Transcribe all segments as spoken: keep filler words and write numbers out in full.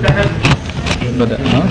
بدأ ها؟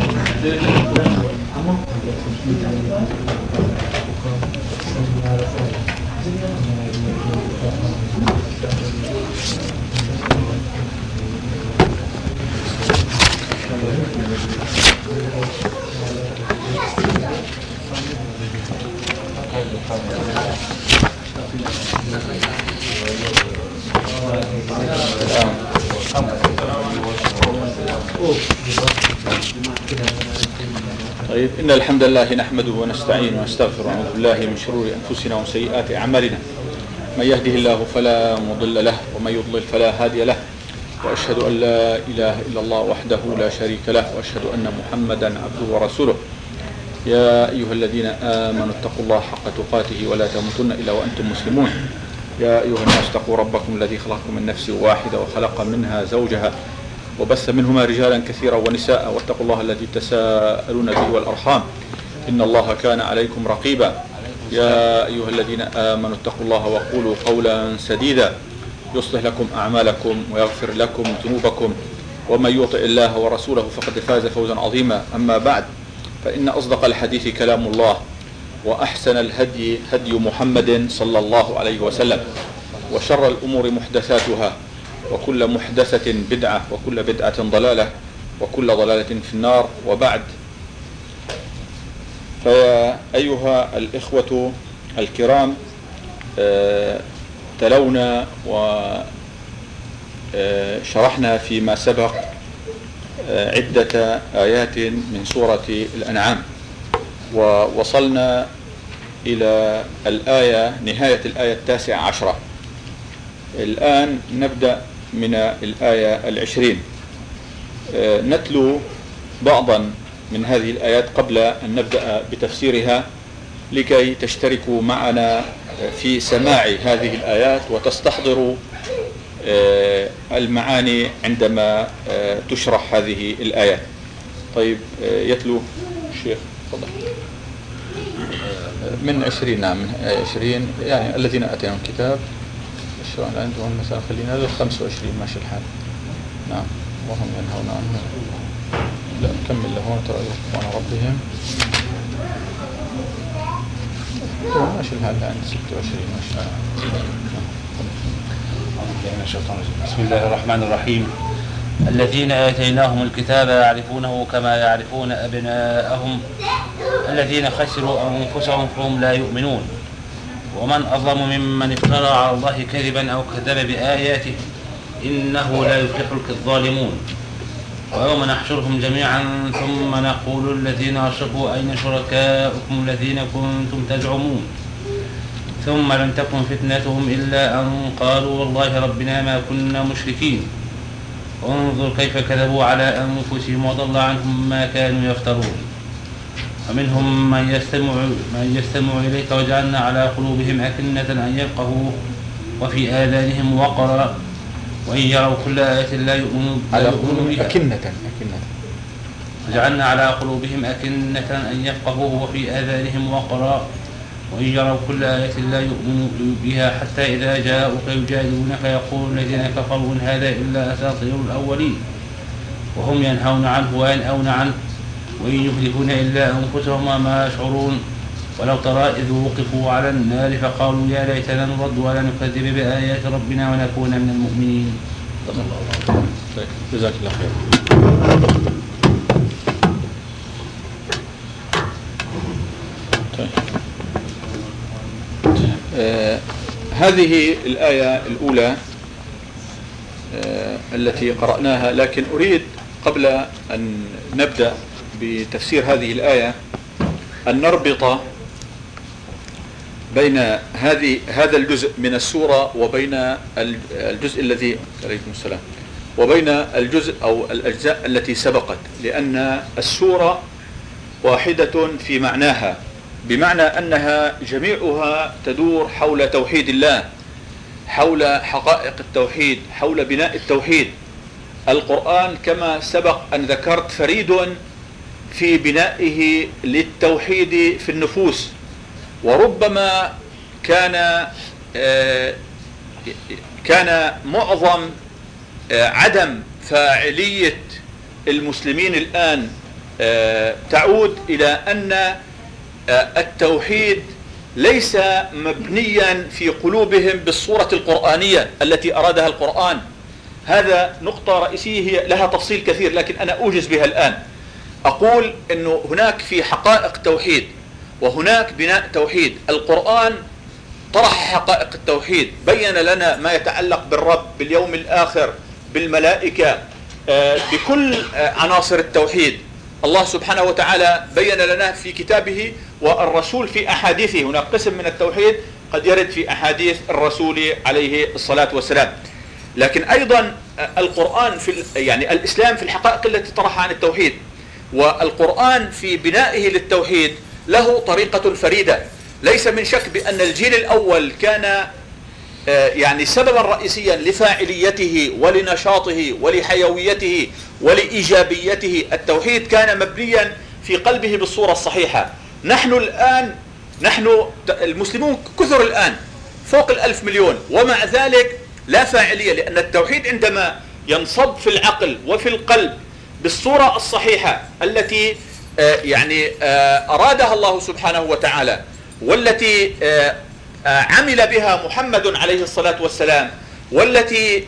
طيب، إن الحمد لله نحمده ونستعينه ونستغفره ونعوذ بالله من شرور أنفسنا وسيئات أعمالنا. من يهده الله فلا مضل له ومن يضلل فلا هادي له، وأشهد أن لا إله إلا الله وحده لا شريك له، وأشهد أن محمدا عبده ورسوله. يا أيها الذين آمنوا اتقوا الله حق تقاته ولا تموتن إلا وأنتم مسلمون. يا أيها الناس اتقوا ربكم الذي خلقكم من نفس واحدة وخلق منها زوجها وبث منهما رجالا كثيرا ونساء، واتقوا الله الذي تساءلون به والأرحام إن الله كان عليكم رقيبا. يا أيها الذين آمنوا اتقوا الله وقولوا قولا سديدا يصلح لكم أعمالكم ويغفر لكم ذنوبكم، ومن يطع الله ورسوله فقد فاز فوزا عظيما. أما بعد، فإن أصدق الحديث كلام الله، وأحسن الهدي هدي محمد صلى الله عليه وسلم، وشر الأمور محدثاتها، وكل محدثة بدعة، وكل بدعة ضلالة، وكل ضلالة في النار. وبعد، فيا أيها الإخوة الكرام، تلونا وشرحنا فيما سبق عدة آيات من سورة الأنعام، ووصلنا إلى الآية نهاية الآية التاسعة عشرة. الآن نبدأ من الآية العشرين، نتلو بعضا من هذه الآيات قبل أن نبدأ بتفسيرها، لكي تشتركوا معنا في سماع هذه الآيات وتستحضروا المعاني عندما تشرح هذه الآيات. طيب، يتلو الشيخ تفضل. من عشرين، نعم، من عشرين، يعني الذين أتيهم الكتاب الشرع عندهم مثلا، خلينا هذا خمسة وعشرين ماشي الحال. نعم، وهم ينهون عنه. لا، كمل لهون ترى يوقفون ربهم. ماشي الحال عند ستة وعشرين ماشي الحال. بسم الله الرحمن الرحيم. الذين آتيناهم الكتاب يعرفونه كما يعرفون أبناءهم الذين خسروا أنفسهم فهم لا يؤمنون. ومن أظلم ممن افترى على الله كذبا أو كذب بآياته إنه لا يفلح الظالمون. ويوم نحشرهم جميعا ثم نقول الذين أشركوا أين شركاؤكم الذين كنتم تزعمون ثم لم تكن فتنتهم إلا أن قالوا والله ربنا ما كنا مشركين. انظر كيف كذبوا على أنفسهم وضل عنهم ما كانوا يفترون. ومنهم من يستمع, من يستمع إليك وجعلنا على قلوبهم أكنة أن يفقهوه وفي آذانهم وقرا وإن يروا كل آية لا يؤمنوا بها. أكنة أكنة وجعلنا على قلوبهم أكنة أن يفقهوه وفي آذانهم وقرا وإن يروا كل آية لا يؤمنوا بها حتى إذا جاءوك يجادلونك يقول الذين كفروا إن هذا إلا أساطير الأولين وهم ينهون عنه وينأون عنه وإن يهلكون إلا أنفسهم وما يشعرون. ولو ترى إذ وقفوا على النار فقالوا يا ليتنا نرد ولا نكذب بآيات ربنا ونكون من المؤمنين. جزاك الله خير. آه هذه الآية الأولى آه التي قرأناها، لكن أريد قبل أن نبدأ بتفسير هذه الآية أن نربط بين هذه هذا الجزء من السورة وبين الجزء الذي عليكم السلام وبين الجزء أو الأجزاء التي سبقت، لأن السورة واحدة في معناها، بمعنى أنها جميعها تدور حول توحيد الله، حول حقائق التوحيد، حول بناء التوحيد. القرآن كما سبق أن ذكرت فريد في بنائه للتوحيد في النفوس، وربما كان كان معظم عدم فاعلية المسلمين الآن تعود إلى أن التوحيد ليس مبنيا في قلوبهم بالصورة القرآنية التي أرادها القرآن. هذا نقطة رئيسية هي لها تفصيل كثير، لكن أنا أوجز بها الآن. أقول أنه هناك في حقائق توحيد وهناك بناء توحيد. القرآن طرح حقائق التوحيد، بين لنا ما يتعلق بالرب، باليوم الآخر، بالملائكة، بكل عناصر التوحيد. الله سبحانه وتعالى بين لنا في كتابه، والرسول في أحاديثه. هناك قسم من التوحيد قد يرد في أحاديث الرسول عليه الصلاة والسلام. لكن أيضا القرآن في يعني الإسلام في الحقائق التي طرحها عن التوحيد، والقرآن في بنائه للتوحيد له طريقة فريدة. ليس من شك بأن الجيل الأول كان يعني سببا رئيسيا لفاعليته ولنشاطه ولحيويته ولإيجابيته. التوحيد كان مبنيا في قلبه بالصورة الصحيحة. نحن الآن نحن المسلمون كثر الآن فوق الألف مليون، ومع ذلك لا فاعلية، لأن التوحيد عندما ينصب في العقل وفي القلب بالصورة الصحيحة التي يعني أرادها الله سبحانه وتعالى، والتي عمل بها محمد عليه الصلاة والسلام، والتي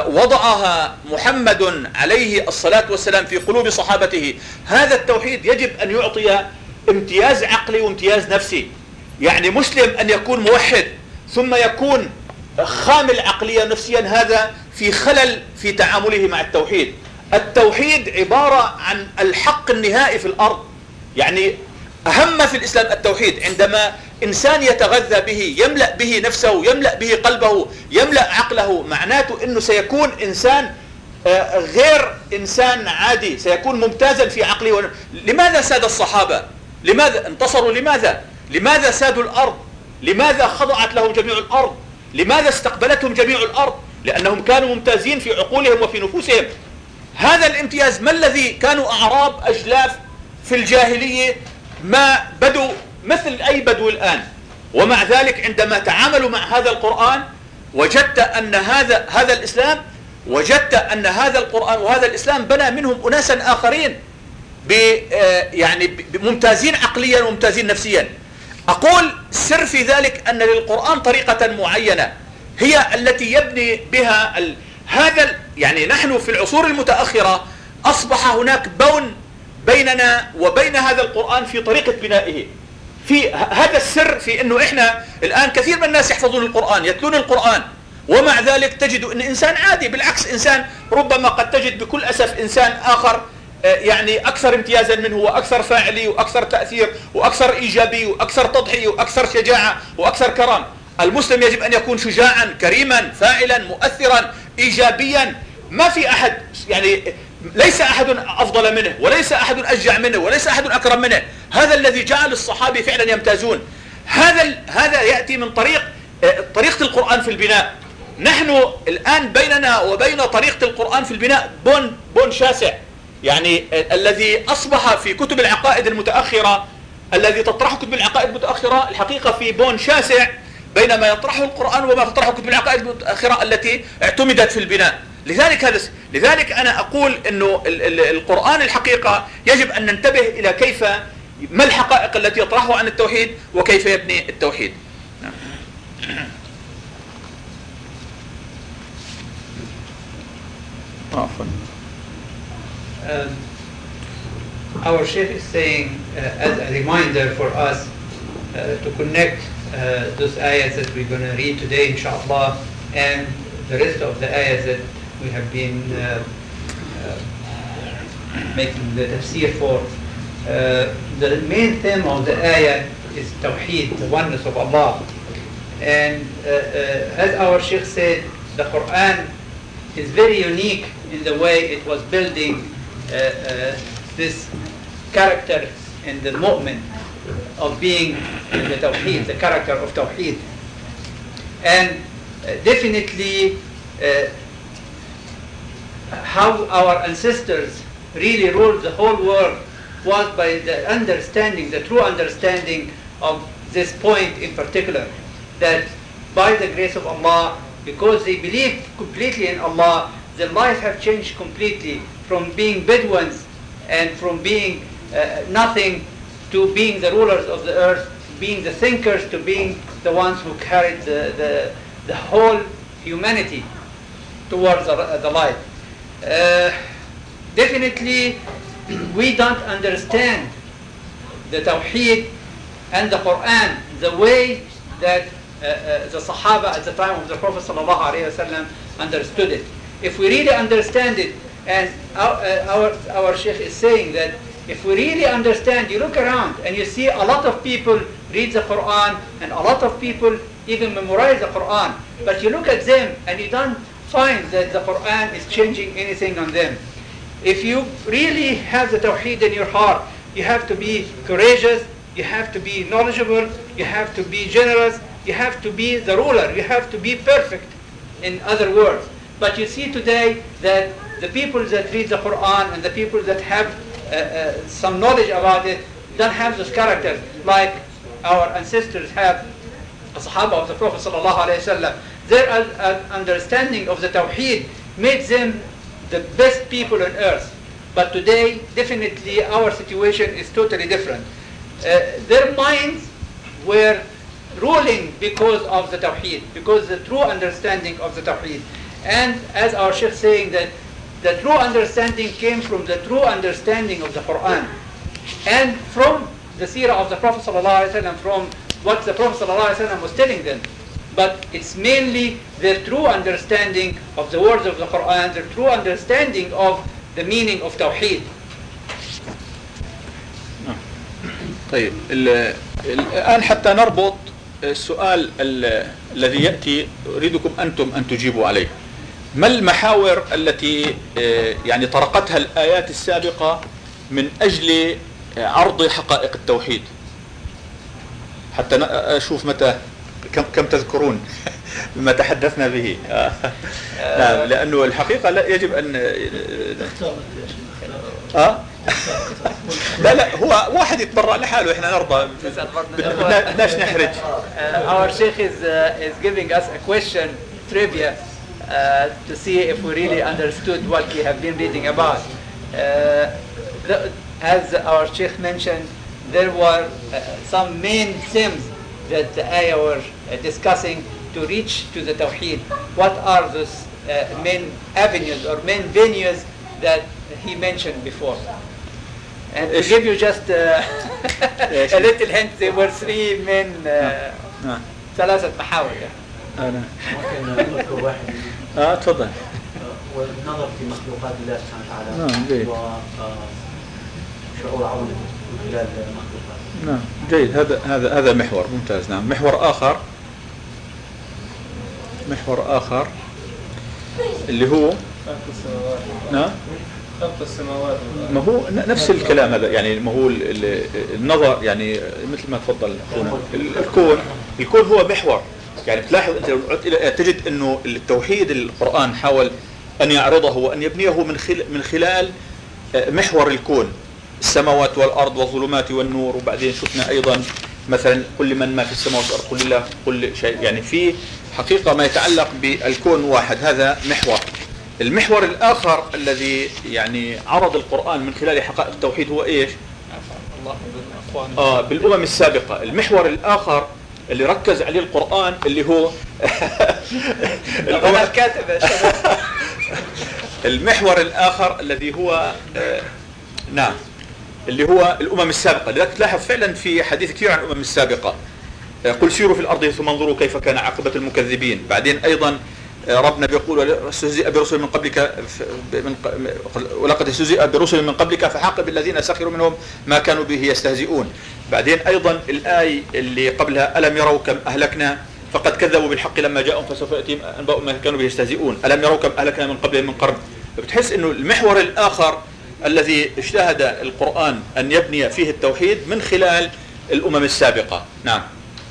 وضعها محمد عليه الصلاة والسلام في قلوب صحابته، هذا التوحيد يجب أن يعطي امتياز عقلي وامتياز نفسي. يعني مسلم أن يكون موحد ثم يكون خامل عقليا نفسيا، هذا في خلل في تعامله مع التوحيد. التوحيد عبارة عن الحق النهائي في الأرض. يعني أهم في الإسلام التوحيد. عندما إنسان يتغذى به، يملأ به نفسه، يملأ به قلبه، يملأ عقله، معناته أنه سيكون إنسان غير إنسان عادي، سيكون ممتازا في عقله. لماذا ساد الصحابة؟ لماذا انتصروا؟ لماذا؟ لماذا سادوا الأرض؟ لماذا خضعت لهم جميع الأرض؟ لماذا استقبلتهم جميع الأرض؟ لأنهم كانوا ممتازين في عقولهم وفي نفوسهم. هذا الامتياز ما الذي كانوا أعراب أجلاف في الجاهلية، ما بدوا مثل أي بدو الآن، ومع ذلك عندما تعاملوا مع هذا القرآن وجدت أن هذا هذا الإسلام وجدت أن هذا القرآن وهذا الإسلام بنى منهم أناسا آخرين يعني ممتازين عقليا وممتازين نفسيا. أقول سر في ذلك أن للقرآن طريقة معينة هي التي يبني بها ال... هذا يعني نحن في العصور المتأخرة أصبح هناك بون بيننا وبين هذا القرآن في طريقة بنائه. في هذا السر في أنه إحنا الآن كثير من الناس يحفظون القرآن، يتلون القرآن، ومع ذلك تجد أن إنسان عادي، بالعكس إنسان ربما قد تجد بكل أسف إنسان آخر يعني أكثر امتيازا منه وأكثر فاعلي وأكثر تأثير وأكثر إيجابي وأكثر تضحية وأكثر شجاعة وأكثر كرم. المسلم يجب أن يكون شجاعا كريما فاعلا مؤثرا إيجابيا. ما في أحد يعني ليس أحد أفضل منه وليس أحد أشجع منه وليس أحد أكرم منه. هذا الذي جعل الصحابة فعلا يمتازون. هذا هذا يأتي من طريق طريقة القرآن في البناء. نحن الآن بيننا وبين طريقة القرآن في البناء بون بون شاسع. يعني الذي أصبح في كتب العقائد المتأخرة، الذي تطرح كتب العقائد المتأخرة الحقيقة في بون شاسع بين ما يطرحه القرآن وما تطرحه كتب العقائد المتأخرة التي اعتمدت في البناء. لذلك هذا لذلك أنا أقول إنه القرآن الحقيقة يجب أن ننتبه إلى كيف ما الحقائق التي يطرحها عن التوحيد وكيف يبني التوحيد. عفوا. Um, our Sheikh is saying uh, as a reminder for us uh, to connect uh, those ayahs that we're going to read today inshallah and the rest of the ayahs that we have been uh, uh, making the tafsir for. Uh, the main theme of the ayah is Tawheed, the oneness of Allah. And uh, uh, as our Sheikh said, the Quran is very unique in the way it was building Uh, uh, this character in the mu'min of being in the Tawheed, the character of Tawheed. And uh, definitely uh, how our ancestors really ruled the whole world was by the understanding, the true understanding of this point in particular, that by the grace of Allah, because they believed completely in Allah, their life have changed completely from being Bedouins and from being uh, nothing to being the rulers of the earth, being the thinkers to being the ones who carried the, the, the whole humanity towards the, the light. Uh, definitely, we don't understand the Tawheed and the Quran the way that uh, uh, the Sahaba at the time of the Prophet ﷺ understood it. If we really understand it, and our, uh, our, our Sheikh is saying that if we really understand, you look around and you see a lot of people read the Quran and a lot of people even memorize the Quran, but you look at them and you don't find that the Quran is changing anything on them. If you really have the Tawheed in your heart, you have to be courageous, you have to be knowledgeable, you have to be generous, you have to be the ruler, you have to be perfect, in other words. But you see today that the people that read the Quran and the people that have uh, uh, some knowledge about it don't have those characters like our ancestors have, the Sahaba of the Prophet ﷺ. Their uh, understanding of the Tawheed made them the best people on earth. But today, definitely, our situation is totally different. Uh, their minds were ruling because of the Tawheed, because the true understanding of the Tawheed. And as our Sheikh saying that the true understanding came from the true understanding of the Quran. And from the seerah of the Prophet ﷺ, from what the Prophet ﷺ was telling them. But it's mainly their true understanding of the words of the Quran, their true understanding of the meaning of Tawheed. طيب الآن حتى نربط السؤال الذي يأتي أريدكم أنتم أن تجيبوا عليه. ما المحاور التي يعني طرقتها الآيات السابقة من أجل عرض حقائق التوحيد؟ حتى أشوف متى كم كم تذكرون بما تحدثنا به. نعم، لأنه الحقيقة لا يجب أن أه؟ لا لا هو واحد يتبرع لحاله، احنا نرضى، بدناش نحرج. Our Sheikh is uh, is giving us a question trivia uh, to see if we really understood what we have been reading about. Uh, the, as our Sheikh mentioned, there were uh, some main themes that the ayah were uh, discussing to reach to the Tawheed. What are those uh, main avenues or main venues that he mentioned before? And to give you just uh, a little hint, there were three main uh, ثلاثة محاور. أنا ممكن أذكر واحد. آه تفضل. والنظر في مخلوقات الله سبحانه وتعالى. نعم جيد. وشعور عظمته من خلال المخلوقات. نعم جيد، هذا هذا هذا محور ممتاز. نعم، محور آخر محور آخر اللي هو خلق السماوات. نعم خلق السماوات. ما هو نفس الكلام هذا، يعني ما هو النظر، يعني مثل ما تفضل اخونا الكون. الكون هو محور، يعني بتلاحظ انت لو عدت الى تجد انه التوحيد القرآن حاول ان يعرضه وان يبنيه من خلال من خلال محور الكون، السماوات والارض والظلمات والنور. وبعدين شفنا ايضا مثلا قل لمن ما في السماوات والارض قل لله كل شيء، يعني في حقيقة ما يتعلق بالكون واحد، هذا محور. المحور الآخر الذي يعني عرض القرآن من خلال حقائق التوحيد هو إيش؟ آه بالأمم السابقة. المحور الآخر اللي ركز عليه القرآن اللي هو أنا الكاتب يا شباب. المحور الآخر الذي هو آه نعم اللي هو الأمم السابقة. لذلك تلاحظ فعلا في حديث كثير عن الأمم السابقة، قل سيروا في الأرض ثم انظروا كيف كان عاقبة المكذبين. بعدين أيضا ربنا بيقول استهزئ برسل من قبلك ولقد استهزئ برسل من قبلك فحاق بالذين سخروا منهم ما كانوا به يستهزئون. بعدين أيضا الآية اللي قبلها ألم يروا كم أهلكنا فقد كذبوا بالحق لما جاءهم فسوف يأتيهم أنباء ما كانوا به يستهزئون ألم يروا كم أهلكنا من قبلهم من قرن. بتحس إنه المحور الآخر الذي اجتهد القرآن أن يبني فيه التوحيد من خلال الأمم السابقة. نعم.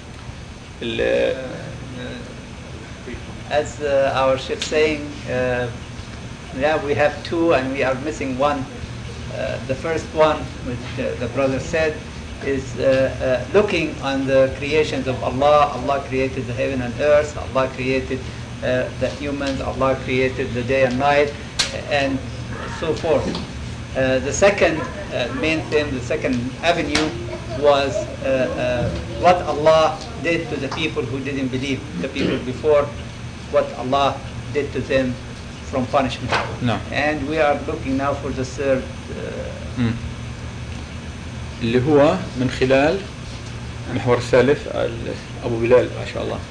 As uh, our Sheikh saying, uh, yeah, we have two and we are missing one. Uh, the first one, which uh, the brother said, is uh, uh, looking on the creations of Allah. Allah created the heaven and earth. Allah created uh, the humans. Allah created the day and night. And so forth. Uh, the second uh, main theme, the second avenue was uh, uh, what Allah did to the people who didn't believe, the people before, what Allah did to them from punishment. No. And we are looking now for the third. Uh, mm. اللي هو من خلال المحور الثالث أبو بلال ما شاء الله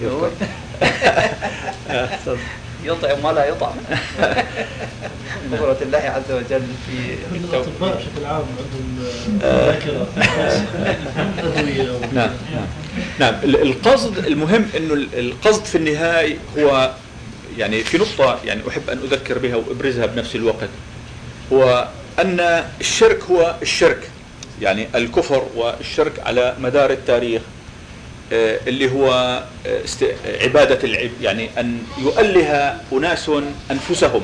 يذكر يطعم ولا يطعم. قدرة الله عز وجل في الأطباء بشكل عام عندهم ذاكرة أدوية. نعم نعم. القصد المهم إنه القصد في النهاية هو يعني في نقطة يعني أحب أن أذكر بها وأبرزها بنفس الوقت، هو أن الشرك هو الشرك، يعني الكفر والشرك على مدار التاريخ اللي هو عبادة العب، يعني أن يؤله أناس أنفسهم،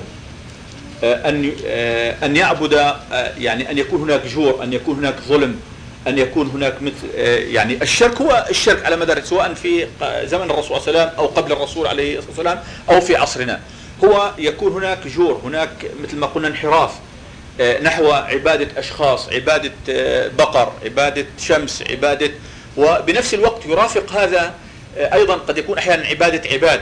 أن أن يعبد، يعني أن يكون هناك جور، أن يكون هناك ظلم، أن يكون هناك مثل يعني الشرك هو الشرك على مدار سواء في زمن الرسول صلى الله عليه وسلم أو قبل الرسول عليه الصلاة والسلام أو في عصرنا، هو يكون هناك جور، هناك مثل ما قلنا انحراف نحو عبادة أشخاص، عبادة بقر، عبادة شمس، عبادة، وبنفس الوقت يرافق هذا أيضا قد يكون أحيانا عبادة عباد،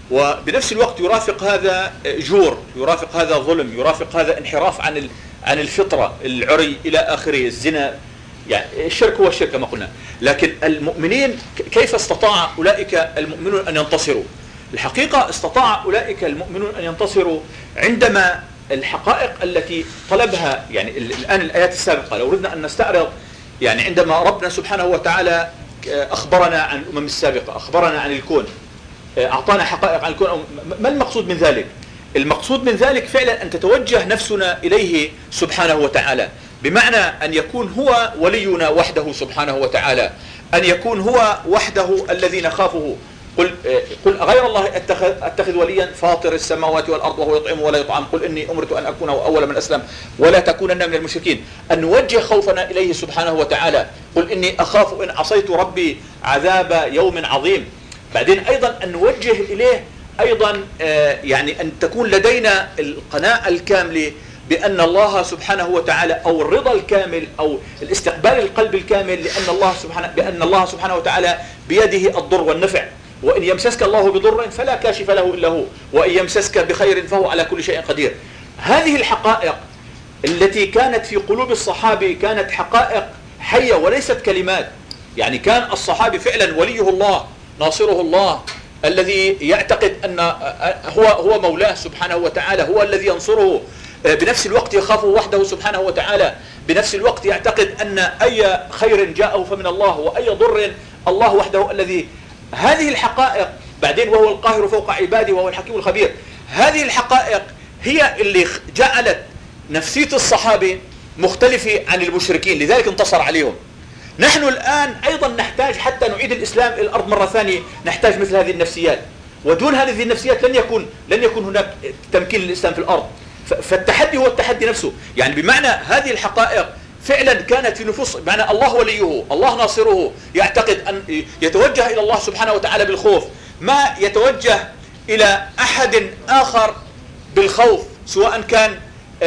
وبنفس الوقت يرافق هذا جور، يرافق هذا ظلم، يرافق هذا انحراف عن عن الفطرة، العري إلى آخره، الزنا. يعني الشرك هو الشرك كما قلنا. لكن المؤمنين كيف استطاع أولئك المؤمنون أن ينتصروا؟ الحقيقة استطاع أولئك المؤمنون أن ينتصروا عندما الحقائق التي طلبها، يعني الآن الآيات السابقة لو ردنا أن نستعرض، يعني عندما ربنا سبحانه وتعالى أخبرنا عن الأمم السابقة، أخبرنا عن الكون، أعطانا حقائق عن الكون، ما المقصود من ذلك؟ المقصود من ذلك فعلا أن تتوجه نفسنا إليه سبحانه وتعالى، بمعنى أن يكون هو ولينا وحده سبحانه وتعالى، أن يكون هو وحده الذي نخافه. قل قل غير الله اتخذ اتخذ وليا فاطر السماوات والارض وهو يطعم ولا يطعم، قل اني امرت ان اكون اول من اسلم ولا تكونن من المشركين. ان نوجه خوفنا اليه سبحانه وتعالى، قل اني اخاف ان عصيت ربي عذاب يوم عظيم. بعدين ايضا ان نوجه اليه ايضا يعني ان تكون لدينا القناعه الكامله بان الله سبحانه وتعالى، او الرضا الكامل، او الاستقبال القلب الكامل، لان الله سبحانه بان الله سبحانه وتعالى بيده الضر والنفع، وإن يمسسك الله بضر فلا كاشف له إلا هو، وإن يمسسك بخير فهو على كل شيء قدير. هذه الحقائق التي كانت في قلوب الصحابة كانت حقائق حية وليست كلمات. يعني كان الصحابي فعلا وليه الله، ناصره الله، الذي يعتقد أن هو هو مولاه سبحانه وتعالى، هو الذي ينصره، بنفس الوقت يخافه وحده سبحانه وتعالى، بنفس الوقت يعتقد أن أي خير جاءه فمن الله، وأي ضر الله وحده الذي. هذه الحقائق بعدين، وهو القاهر فوق عباده وهو الحكيم الخبير، هذه الحقائق هي اللي جعلت نفسية الصحابة مختلفة عن المشركين، لذلك انتصر عليهم. نحن الآن أيضا نحتاج حتى نعيد الإسلام إلى الأرض مرة ثانية، نحتاج مثل هذه النفسيات، ودون هذه النفسيات لن يكون لن يكون هناك تمكين للإسلام في الأرض. فالتحدي هو التحدي نفسه، يعني بمعنى هذه الحقائق فعلا كانت في نفوس، بمعنى الله وليه، الله ناصره، يعتقد أن يتوجه إلى الله سبحانه وتعالى بالخوف، ما يتوجه إلى أحد آخر بالخوف، سواء كان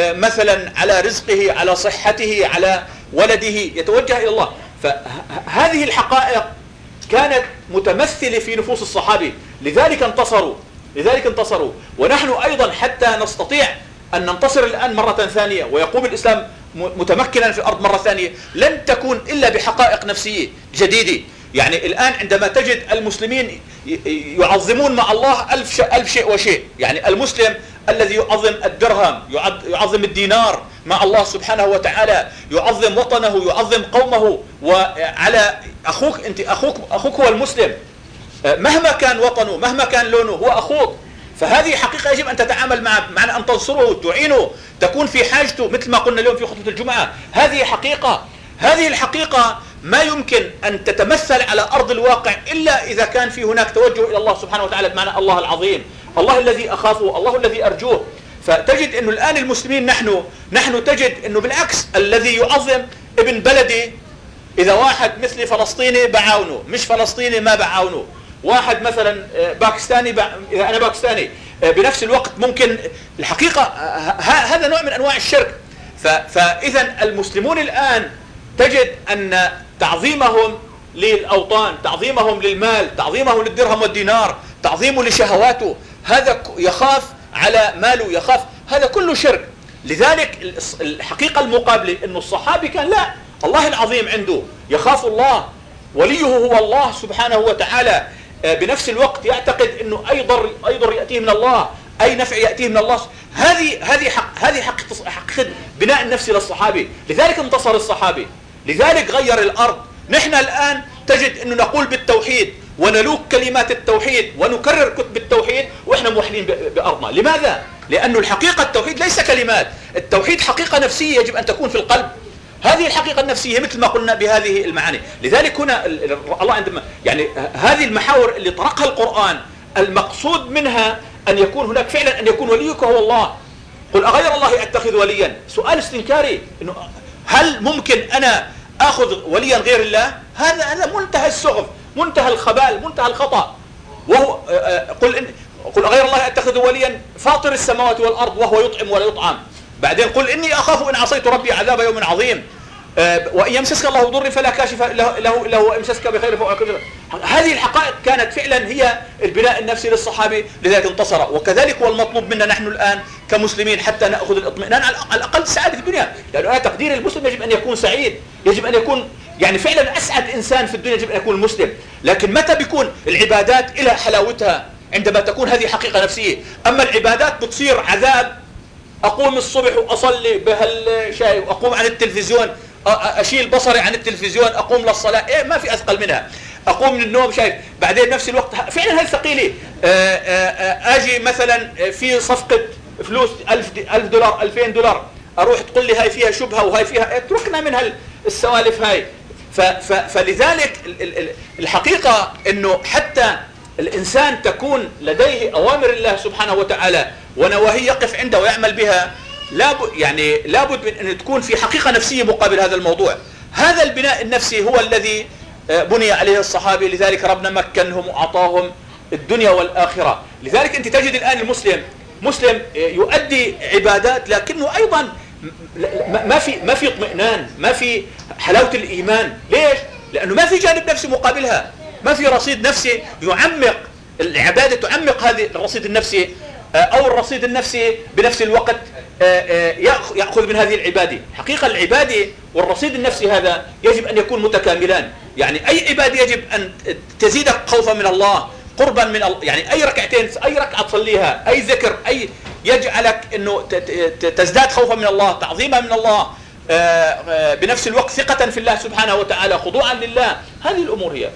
مثلا على رزقه، على صحته، على ولده، يتوجه إلى الله. فهذه الحقائق كانت متمثلة في نفوس الصحابة، لذلك انتصروا لذلك انتصروا ونحن أيضا حتى نستطيع أن ننتصر الآن مرة ثانية ويقوم الإسلام متمكنا في الأرض مرة ثانية، لن تكون إلا بحقائق نفسية جديدة. يعني الآن عندما تجد المسلمين يعظمون مع الله ألف شيء, ألف شيء وشيء، يعني المسلم الذي يعظم الدرهم، يعظم الدينار مع الله سبحانه وتعالى، يعظم وطنه، يعظم قومه، وعلى أخوك أنت أخوك أخوك هو المسلم، مهما كان وطنه، مهما كان لونه، هو أخوك. فهذه حقيقة يجب أن تتعامل معه، معنى أن تنصره، تعينه، تكون في حاجته، مثل ما قلنا اليوم في خطبة الجمعة. هذه حقيقة هذه الحقيقة ما يمكن أن تتمثل على أرض الواقع إلا إذا كان في هناك توجه إلى الله سبحانه وتعالى، بمعنى الله العظيم، الله الذي أخافه، الله الذي أرجوه. فتجد أنه الآن المسلمين نحن نحن تجد أنه بالعكس، الذي يعظم ابن بلدي، إذا واحد مثلي فلسطيني بعاونه، مش فلسطيني ما بعاونه، واحد مثلا باكستاني بع... إذا أنا باكستاني بنفس الوقت ممكن الحقيقة هذا نوع من أنواع الشرك. فإذا المسلمون الآن تجد أن تعظيمهم للأوطان، تعظيمهم للمال، تعظيمهم للدرهم والدينار، تعظيمه لشهواته، هذا يخاف على ماله، يخاف، هذا كله شرك. لذلك الحقيقة المقابلة أن الصحابي كان لا، الله العظيم عنده، يخاف الله، وليه هو الله سبحانه وتعالى، بنفس الوقت يعتقد أنه أي ضر أي ضر يأتيه من الله، أي نفع يأتيه من الله. هذه هذه حق هذه حقيقة حقيقة بناء النفسي للصحابي. لذلك انتصر الصحابي، لذلك غير الأرض. نحن الآن تجد أنه نقول بالتوحيد ونلوك كلمات التوحيد ونكرر كتب التوحيد وإحنا موحلين بأرضنا. لماذا؟ لأنه الحقيقة التوحيد ليس كلمات، التوحيد حقيقة نفسية يجب أن تكون في القلب. هذه الحقيقة النفسية مثل ما قلنا بهذه المعاني. لذلك هنا الله عندما يعني هذه المحاور اللي طرقها القرآن المقصود منها أن يكون هناك فعلا أن يكون وليك هو الله. قل أغير الله أتخذ وليا؟ سؤال استنكاري، إنه هل ممكن أنا أخذ وليا غير الله؟ هذا هذا منتهى السخف، منتهى الخبال، منتهى الخطأ. وهو قل إن قل أغير الله أتخذ وليا فاطر السماوات والأرض وهو يطعم ولا يطعم. بعدين قل إني أخاف إن عصيت ربي عذاب يوم عظيم. وإن يمسسك الله بضر فلا كاشف له إلا هو، وإن يمسسك بخير فهو على كل شيء. هذه الحقائق كانت فعلا هي البناء النفسي للصحابي، لذلك انتصر. وكذلك هو المطلوب منا نحن الآن كمسلمين حتى نأخذ الاطمئنان على الأقل السعادة في الدنيا، لأنه تقدير المسلم يجب أن يكون سعيد، يجب أن يكون يعني فعلا أسعد إنسان في الدنيا يجب أن يكون المسلم. لكن متى بيكون العبادات إلى حلاوتها؟ عندما تكون هذه حقيقة نفسية. أما العبادات بتصير عذاب، أقوم الصبح وأصلي بهالشاي وأقوم عن التلفزيون، أشيل بصري عن التلفزيون، أقوم للصلاة، إيه ما في أثقل منها. أقوم من النوم شايف، بعدين نفس الوقت فعلا هذه ثقيلة. أجي مثلا في صفقة فلوس ألف ألف دولار ألفين دولار، أروح تقول لي هاي فيها شبهة وهاي فيها، اتركنا من هالسوالف هاي. فلذلك الحقيقة إنه حتى الإنسان تكون لديه أوامر الله سبحانه وتعالى ونواهي يقف عنده ويعمل بها، لابد يعني لابد من أن تكون في حقيقة نفسية مقابل هذا الموضوع. هذا البناء النفسي هو الذي بني عليه الصحابة، لذلك ربنا مكنهم وأعطاهم الدنيا والآخرة. لذلك أنت تجد الآن المسلم مسلم يؤدي عبادات لكنه أيضا ما في ما في اطمئنان، ما في حلاوة الإيمان. ليش؟ لأنه ما في جانب نفسي مقابلها، ما في رصيد نفسي يعمق العبادة، تعمق هذه الرصيد النفسي، أو الرصيد النفسي بنفس الوقت يأخذ من هذه العبادة. حقيقة العبادة والرصيد النفسي هذا يجب أن يكون متكاملان. يعني أي عبادة يجب أن تزيدك خوفا من الله، قربا من الله. يعني أي ركعتين، أي ركعة تصليها، أي ذكر، أي يجعلك أنه تزداد خوفا من الله، تعظيما من الله، بنفس الوقت ثقة في الله سبحانه وتعالى، خضوعا لله. هذه الأمور هي.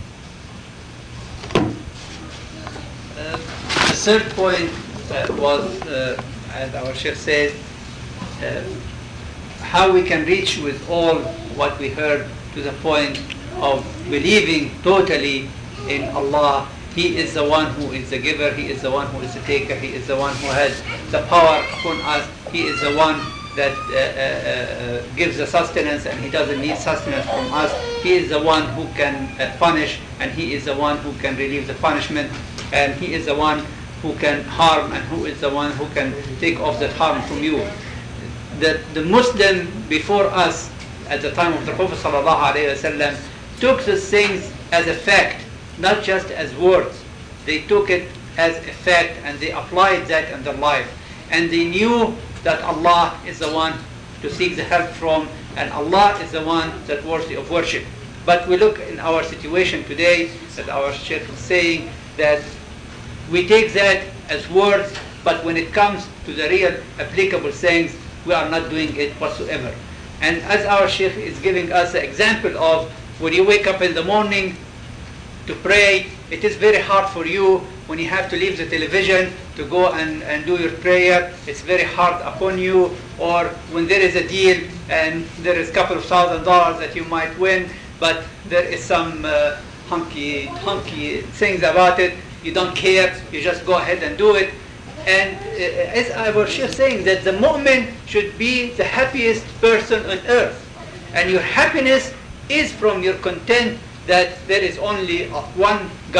The third point uh, was, uh, as our Sheikh said, uh, how we can reach with all what we heard to the point of believing totally in Allah. He is the one who is the giver, He is the one who is the taker, He is the one who has the power upon us, He is the one that uh, uh, uh, gives the sustenance and He doesn't need sustenance from us. He is the one who can uh, punish and He is the one who can relieve the punishment, and He is the one who can harm and who is the one who can take off that harm from you. The, the Muslim before us at the time of the Prophet ﷺ took these things as a fact, not just as words. They took it as a fact and they applied that in their life. And they knew that Allah is the one to seek the help from, and Allah is the one that's worthy of worship. But we look in our situation today, that our Sheikh is saying that we take that as words, but when it comes to the real applicable things, we are not doing it whatsoever. And as our Sheikh is giving us the example of when you wake up in the morning to pray, it is very hard for you when you have to leave the television to go and, and do your prayer. It's very hard upon you. Or when there is a deal and there is a couple of thousand dollars that you might win, but there is some uh, hunky, hunky things about it, you don't care, you just go ahead and do it. And uh, as our Sheikh saying that the mu'min should be the happiest person on earth. And your happiness is from your content that there is only one God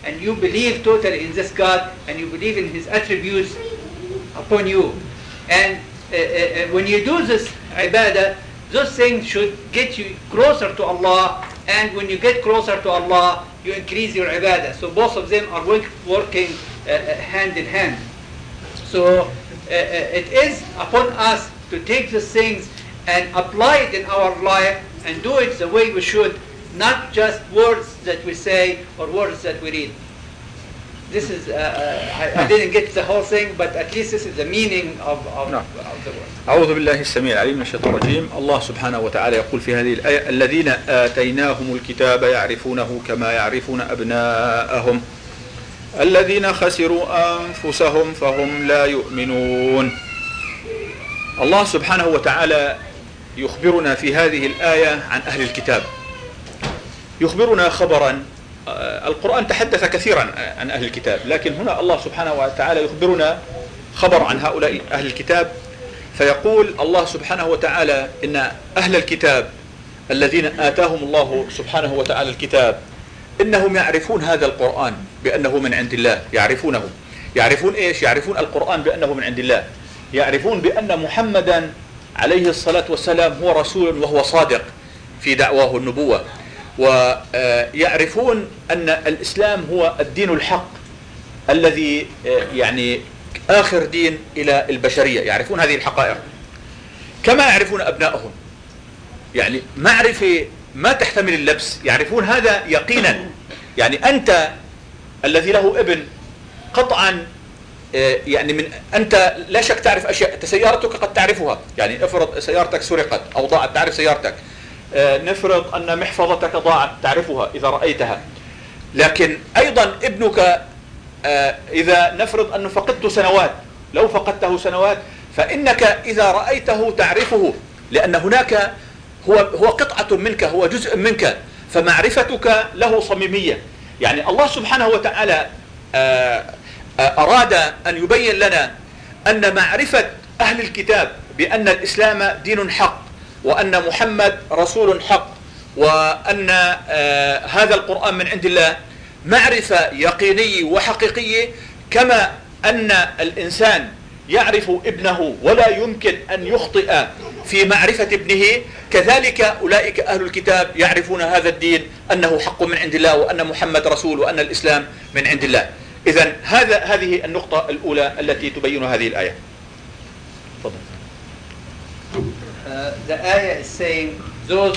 and you believe totally in this God, and you believe in His attributes upon you. And uh, uh, when you do this ibadah, those things should get you closer to Allah, and when you get closer to Allah, you increase your ibadah. So both of them are work, working uh, hand in hand. So uh, it is upon us to take these things and apply it in our life and do it the way we should, not just words that we say or words that we read. This is, uh, I, I didn't get the whole thing, but at least this is the meaning of, of, نعم. of the word. أعوذ بالله السميع العليم من الشيطان الرجيم. الله سبحانه وتعالى يقول في هذه الآية: الذين آتيناهم الكتاب يعرفونه كما يعرفون أبناءهم الذين خسروا أنفسهم فهم لا يؤمنون. الله سبحانه وتعالى يخبرنا في هذه الآية عن أهل الكتاب، يخبرنا خبرا. القرآن تحدث كثيرا عن أهل الكتاب، لكن هنا الله سبحانه وتعالى يخبرنا خبر عن هؤلاء أهل الكتاب، فيقول الله سبحانه وتعالى إن أهل الكتاب الذين آتاهم الله سبحانه وتعالى الكتاب إنهم يعرفون هذا القرآن بأنه من عند الله. يعرفونه، يعرفون إيش؟ يعرفون القرآن بأنه من عند الله، يعرفون بأن محمدا عليه الصلاة والسلام هو رسول وهو صادق في دعواه النبوة، ويعرفون أن الإسلام هو الدين الحق الذي يعني آخر دين إلى البشرية. يعرفون هذه الحقائق كما يعرفون أبنائهم، يعني معرفة ما تحتمل اللبس، يعرفون هذا يقينا. يعني أنت الذي له ابن قطعا يعني من أنت لا شك تعرف أشياء. سيارتك قد تعرفها، يعني افرض سيارتك سرقت أو ضاعت تعرف سيارتك، نفرض أن محفظتك ضاعت تعرفها إذا رأيتها. لكن أيضا ابنك إذا نفرض أنه فقدت سنوات، لو فقدته سنوات فإنك إذا رأيته تعرفه، لأن هناك هو هو قطعة منك، هو جزء منك، فمعرفتك له صميمية. يعني الله سبحانه وتعالى أراد أن يبين لنا أن معرفة أهل الكتاب بأن الإسلام دين حق، وأن محمد رسول حق، وأن هذا القرآن من عند الله معرفة يقينية وحقيقية، كما أن الإنسان يعرف ابنه ولا يمكن أن يخطئ في معرفة ابنه، كذلك أولئك أهل الكتاب يعرفون هذا الدين أنه حق من عند الله، وأن محمد رسول، وأن الإسلام من عند الله. إذن هذا هذه النقطة الأولى التي تبين هذه الآية. تفضل. Uh, the ayah is saying, those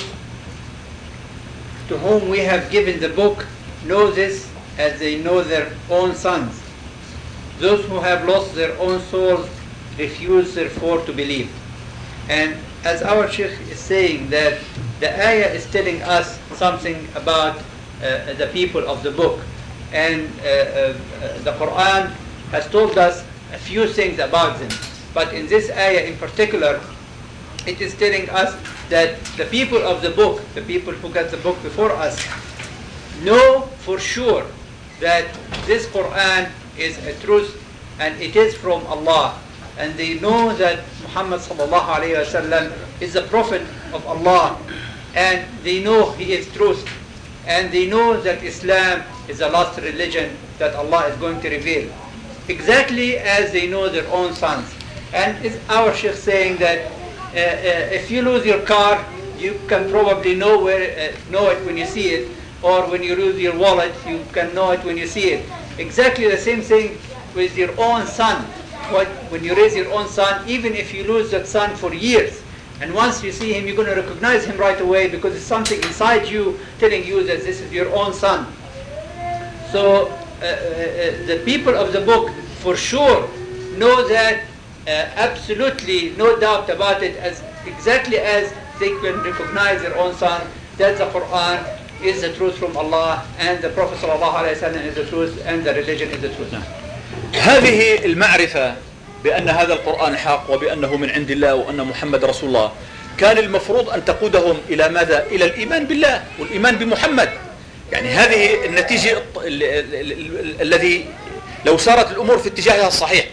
to whom we have given the book know this as they know their own sons. Those who have lost their own souls refuse therefore to believe. And as our Sheikh is saying, that the ayah is telling us something about uh, the people of the book. And uh, uh, the Quran has told us a few things about them. But in this ayah in particular, it is telling us that the people of the book, the people who got the book before us, know for sure that this Quran is a truth and it is from Allah. And they know that Muhammad sallallahu alayhi wa sallam is the prophet of Allah, and they know he is truth, and they know that Islam is the last religion that Allah is going to reveal, exactly as they know their own sons. And it's our Sheikh saying that uh, uh, if you lose your car, you can probably know where uh, know it when you see it, or when you lose your wallet, you can know it when you see it. Exactly the same thing with your own son. What, when you raise your own son, even if you lose that son for years, and once you see him, you're going to recognize him right away, because it's something inside you telling you that this is your own son. So uh, uh, the people of the book for sure know that, uh, absolutely no doubt about it, as exactly as they can recognize their own son, that the Quran is the truth from Allah, and the Prophet ﷺ is the truth, and the religion is the truth. هذه المعرفة بأن هذا القرآن حق، وبأنه من عند الله، وأن محمد رسول الله، كان المفروض أن تقودهم إلى ماذا؟ إلى الإيمان بالله والإيمان بمحمد. يعني هذه النتيجة الذي لو سارت الأمور في اتجاهها الصحيح.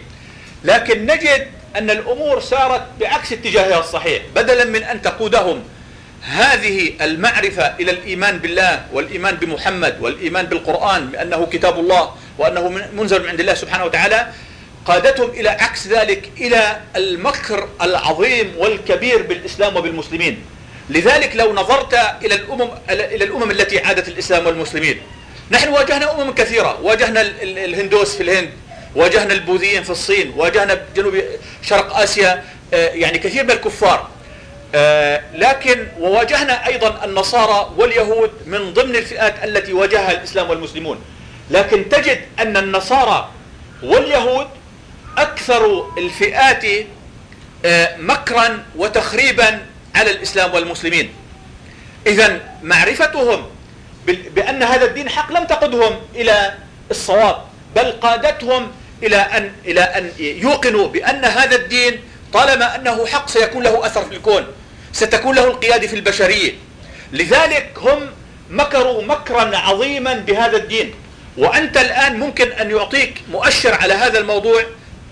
لكن نجد أن الأمور سارت بعكس اتجاهها الصحيح. بدلا من أن تقودهم هذه المعرفة إلى الإيمان بالله والإيمان بمحمد والإيمان بالقرآن بأنه كتاب الله وأنه منزل من عند الله سبحانه وتعالى قادتهم إلى عكس ذلك إلى المكر العظيم والكبير بالإسلام وبالمسلمين. لذلك لو نظرت إلى الأمم إلى الأمم التي عادت الإسلام والمسلمين، نحن واجهنا أمم كثيرة، واجهنا الهندوس في الهند، واجهنا البوذيين في الصين، واجهنا جنوب شرق آسيا يعني كثير من الكفار، لكن وواجهنا أيضا النصارى واليهود من ضمن الفئات التي واجهها الإسلام والمسلمون. لكن تجد أن النصارى واليهود أكثر الفئات مكرا وتخريبا على الإسلام والمسلمين. إذن معرفتهم بأن هذا الدين حق لم تقدهم إلى الصواب، بل قادتهم إلى أن إلى أن يوقنوا بأن هذا الدين طالما أنه حق سيكون له أثر في الكون، ستكون له القيادة في البشرية. لذلك هم مكروا مكرا عظيما بهذا الدين. وأنت الآن ممكن أن يعطيك مؤشر على هذا الموضوع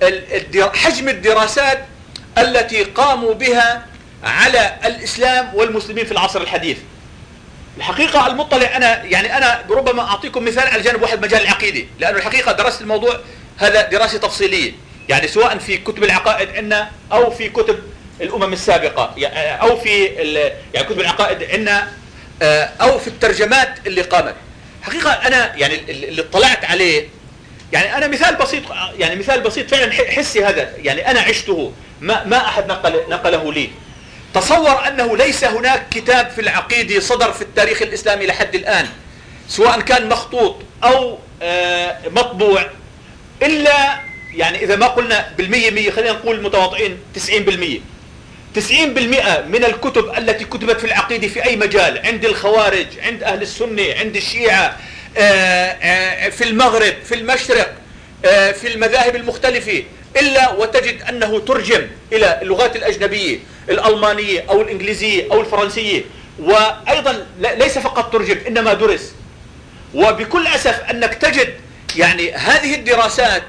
حجم الدراسات التي قاموا بها على الإسلام والمسلمين في العصر الحديث. الحقيقة المطلع أنا يعني أنا ربما أعطيكم مثال على جانب واحد، مجال العقيدة، لأنه الحقيقة درست الموضوع هذا دراسة تفصيلية، يعني سواء في كتب العقائد عندنا أو في كتب الأمم السابقة أو في يعني كتب العقائد عندنا أو في الترجمات اللي قامت. حقيقة أنا يعني اللي اطلعت عليه، يعني أنا مثال بسيط، يعني مثال بسيط فعلا حسي هذا، يعني أنا عشته، ما ما أحد نقل نقله لي. تصور أنه ليس هناك كتاب في العقيدة صدر في التاريخ الإسلامي لحد الآن، سواء كان مخطوط أو مطبوع، إلا يعني إذا ما قلنا بالمية مية خلينا نقول متواضعين تسعين بالمية تسعين بالمئة من الكتب التي كتبت في العقيدة في أي مجال، عند الخوارج، عند أهل السنة، عند الشيعة، في المغرب، في المشرق، في المذاهب المختلفة، إلا وتجد أنه ترجم إلى اللغات الأجنبية، الألمانية أو الإنجليزية أو الفرنسية، وأيضا ليس فقط ترجم إنما درس. وبكل أسف أنك تجد يعني هذه الدراسات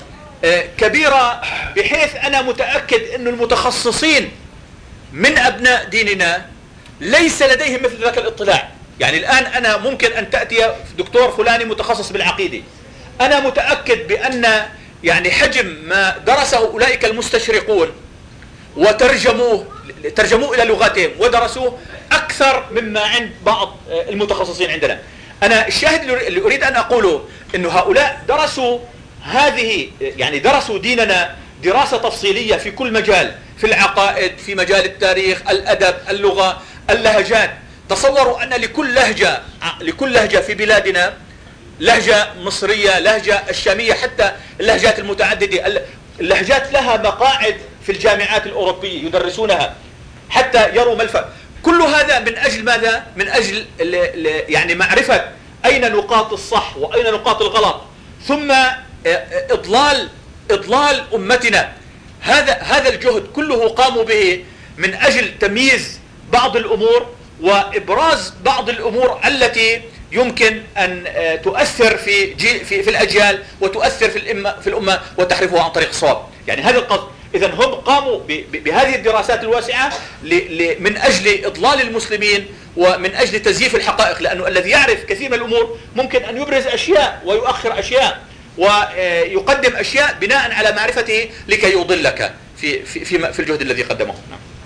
كبيرة بحيث أنا متأكد أن المتخصصين من أبناء ديننا ليس لديهم مثل ذاك الاطلاع. يعني الآن أنا ممكن أن تأتي دكتور فلاني متخصص بالعقيدة، أنا متأكد بأن يعني حجم ما درسه أولئك المستشرقون وترجموه ترجموه إلى لغاتهم ودرسوه أكثر مما عند بعض المتخصصين عندنا. أنا الشاهد اللي أريد أن أقوله أنه هؤلاء درسوا هذه يعني درسوا ديننا دراسة تفصيلية في كل مجال، في العقائد، في مجال التاريخ، الأدب، اللغة، اللهجات. تصوروا أن لكل لهجة لكل لهجة في بلادنا، لهجة مصرية، لهجة الشامية، حتى اللهجات المتعددة، اللهجات لها مقاعد في الجامعات الأوروبية يدرسونها حتى يروا ما الفرق. كل هذا من أجل ماذا؟ من أجل يعني معرفة أين نقاط الصح وأين نقاط الغلط، ثم إضلال إضلال أمتنا. هذا هذا الجهد كله قاموا به من أجل تمييز بعض الأمور وإبراز بعض الأمور التي يمكن أن تؤثر في في في الأجيال وتؤثر في الأمة في الأمة وتحرفها عن طريق الصواب. يعني هذا القصد. إذن هم قاموا بهذه الدراسات الواسعة من أجل إضلال المسلمين ومن أجل تزييف الحقائق، لأنه الذي يعرف كثير من الأمور ممكن أن يبرز أشياء ويؤخر أشياء ويقدم أشياء بناء على معرفته لكي يضلك في في في, في الجهد الذي قدمه.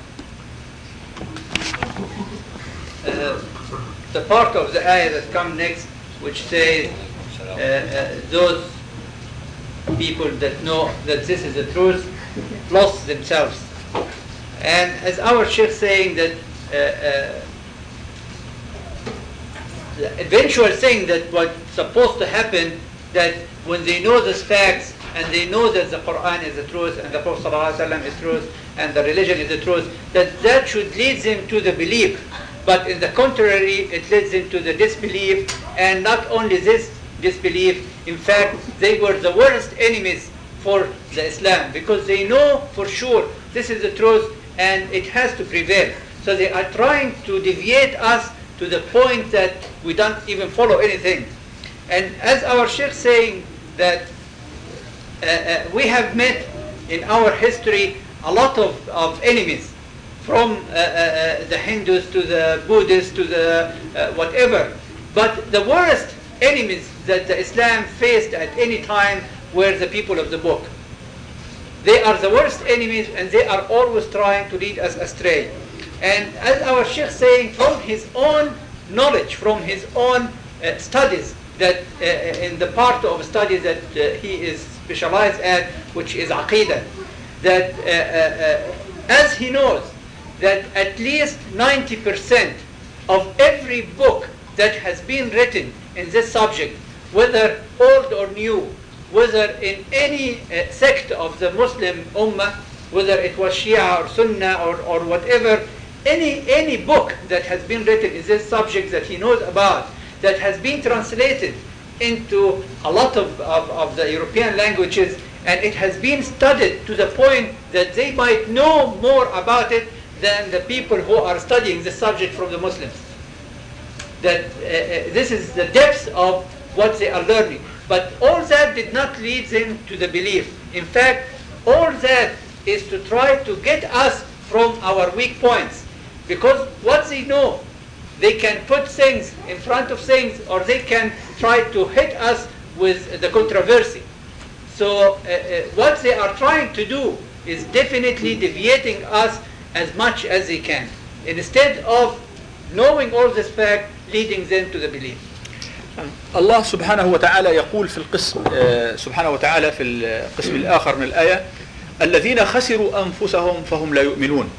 Uh, the part of the ayah that come next, which says uh, uh, those people that know that this is the truth lost themselves. And as our Sheikh saying that uh, uh, the eventual thing that what's supposed to happen, that when they know these facts and they know that the Quran is the truth and the Prophet ﷺ is truth and the religion is the truth, that that should lead them to the belief. But in the contrary, it leads them to the disbelief, and not only this disbelief, in fact, they were the worst enemies for the Islam, because they know for sure this is the truth and it has to prevail. So they are trying to deviate us to the point that we don't even follow anything. And as our Sheikh saying that uh, uh, we have met in our history a lot of, of enemies from uh, uh, the Hindus to the Buddhists to the uh, whatever. But the worst enemies that the Islam faced at any time were the people of the book. They are the worst enemies, and they are always trying to lead us astray. And as our Sheikh saying, from his own knowledge, from his own uh, studies, that uh, in the part of studies that uh, he is specialized at, which is Aqidah, that uh, uh, uh, as he knows that at least ninety percent of every book that has been written in this subject, whether old or new, whether in any uh, sect of the Muslim Ummah, whether it was Shia or Sunnah or, or whatever, any, any book that has been written in this subject that he knows about, that has been translated into a lot of, of, of the European languages, and it has been studied to the point that they might know more about it than the people who are studying the subject from the Muslims. That uh, this is the depth of what they are learning. But all that did not lead them to the belief. In fact, all that is to try to get us from our weak points. Because what they know, they can put things in front of things, or they can try to hit us with the controversy. So uh, uh, what they are trying to do is definitely deviating us as much as they can, instead of knowing all this fact, leading them to the belief. الله سبحانه وتعالى يقول في القسم سبحانه وتعالى في القسم الآخر من الآية: الذين خسروا أنفسهم فهم لا يؤمنون.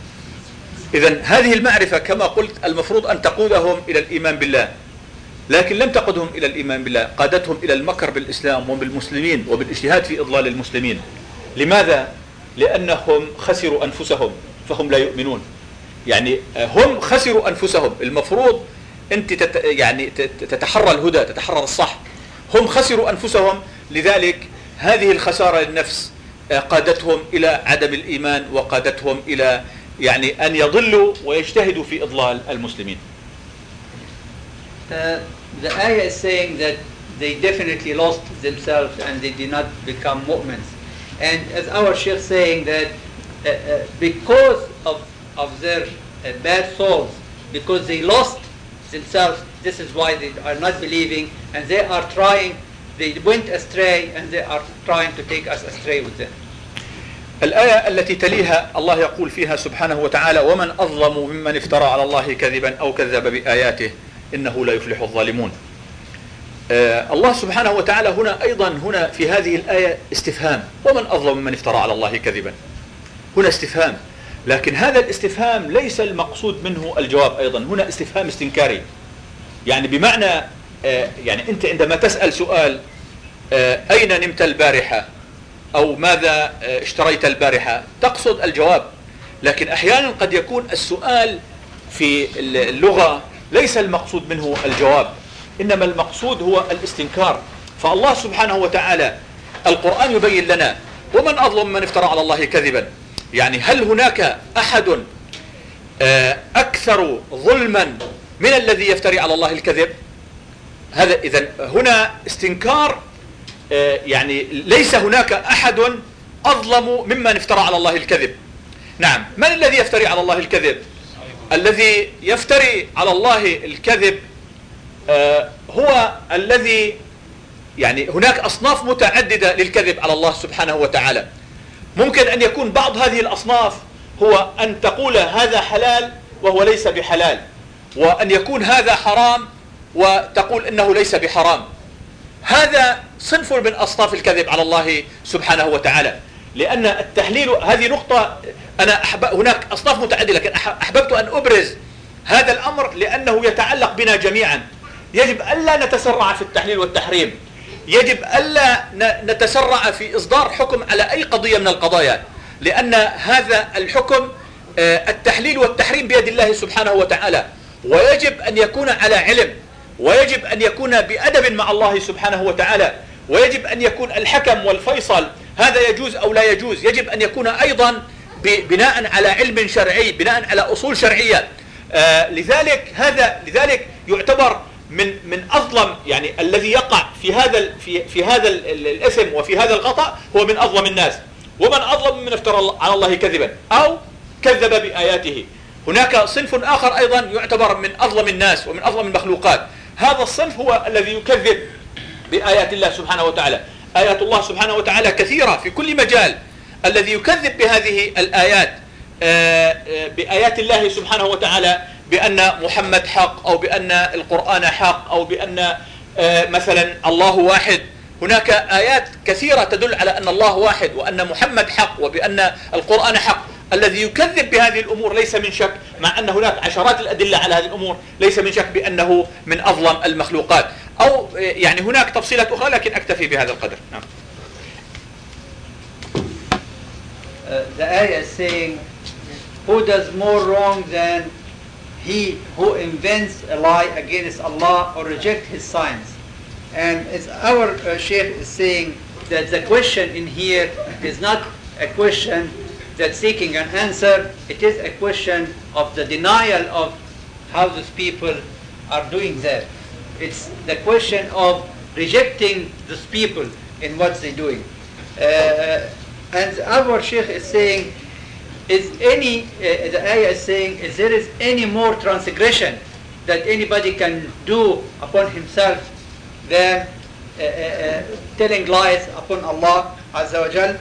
إذن هذه المعرفة كما قلت المفروض أن تقودهم إلى الإيمان بالله، لكن لم تقودهم إلى الإيمان بالله، قادتهم إلى المكر بالإسلام وبالمسلمين وبالاجتهاد في إضلال المسلمين. لماذا؟ لأنهم خسروا أنفسهم فهم لا يؤمنون. يعني هم خسروا أنفسهم، المفروض أنت تت يعني تتحرى الهدى، تتحرى الصح. هم خسروا أنفسهم، لذلك هذه الخسارة للنفس قادتهم إلى عدم الإيمان، وقادتهم إلى يعني أن يضلوا ويجتهدوا في إضلال المسلمين. Uh, the ayah is saying that they definitely lost themselves and they did not become mu'mins. And as our Sheikh saying that uh, uh, because of, of their uh, bad souls, because they lost themselves, this is why they are not believing, and they are trying, they went astray, and they are trying to take us astray with them. الآية التي تليها الله يقول فيها سبحانه وتعالى: ومن أظلم ممن افترى على الله كذبا أو كذب بآياته إنه لا يفلح الظالمون. آه الله سبحانه وتعالى هنا أيضا هنا في هذه الآية استفهام: ومن أظلم ممن افترى على الله كذبا. هنا استفهام، لكن هذا الاستفهام ليس المقصود منه الجواب، أيضا هنا استفهام استنكاري. يعني بمعنى آه يعني أنت عندما تسأل سؤال آه أين نمت البارحة أو ماذا اشتريت البارحة، تقصد الجواب. لكن أحيانا قد يكون السؤال في اللغة ليس المقصود منه الجواب، إنما المقصود هو الاستنكار. فالله سبحانه وتعالى القرآن يبين لنا: ومن أظلم من افترى على الله كذبا. يعني هل هناك أحد أكثر ظلما من الذي يفتري على الله الكذب؟ هذا إذن هنا استنكار، يعني ليس هناك أحد أظلم ممن افترى على الله الكذب. نعم، من الذي يفتري على الله الكذب؟ الذي يفتري على الله الكذب هو الذي يعني هناك أصناف متعددة للكذب على الله سبحانه وتعالى. ممكن أن يكون بعض هذه الأصناف هو أن تقول هذا حلال وهو ليس بحلال، وأن يكون هذا حرام وتقول إنه ليس بحرام. هذا صنف من أصناف الكذب على الله سبحانه وتعالى، لأن التحليل هذه نقطة. أنا أحب هناك أصناف متعددة، لكن أحببت أن أبرز هذا الأمر لأنه يتعلق بنا جميعا. يجب ألا نتسرع في التحليل والتحريم، يجب ألا نتسرع في إصدار حكم على أي قضية من القضايا، لأن هذا الحكم التحليل والتحريم بيد الله سبحانه وتعالى، ويجب أن يكون على علم، ويجب أن يكون بأدب مع الله سبحانه وتعالى، ويجب أن يكون الحكم والفيصل هذا يجوز أو لا يجوز، يجب أن يكون أيضا بناء على علم شرعي، بناء على أصول شرعية. آه لذلك هذا لذلك يعتبر من من أظلم، يعني الذي يقع في هذا في في هذا الإثم وفي هذا الخطأ هو من أظلم الناس. ومن أظلم من افترى على الله كذبا أو كذب بآياته. هناك صنف آخر أيضا يعتبر من أظلم الناس ومن أظلم المخلوقات. هذا الصنف هو الذي يكذب بآيات الله سبحانه وتعالى. آيات الله سبحانه وتعالى كثيرة في كل مجال. الذي يكذب بهذه الآيات بآيات الله سبحانه وتعالى بأن محمد حق، أو بأن القرآن حق، أو بأن مثلا الله واحد. هناك آيات كثيرة تدل على أن الله واحد وأن محمد حق وبأن القرآن حق. الذي يكذب بهذه الأمور ليس من شك، مع أن هناك عشرات الأدلة على هذه الأمور، ليس من شك بأنه من أظلم المخلوقات. أو يعني هناك تفصيلات أخرى لكن أكتفي بهذا القدر. نعم. Uh, the ayah is saying, who does more wrong than he who invents a lie against Allah or reject his signs? And as our uh, Shaykh is saying, that the question in here is not a question that's seeking an answer, it is a question of the denial of how those people are doing that. It's the question of rejecting those people in what they're doing. Uh, and our Shaykh is saying, is any, uh, the ayah is saying, is there is any more transgression that anybody can do upon himself than uh, uh, telling lies upon Allah Azza wa Jal,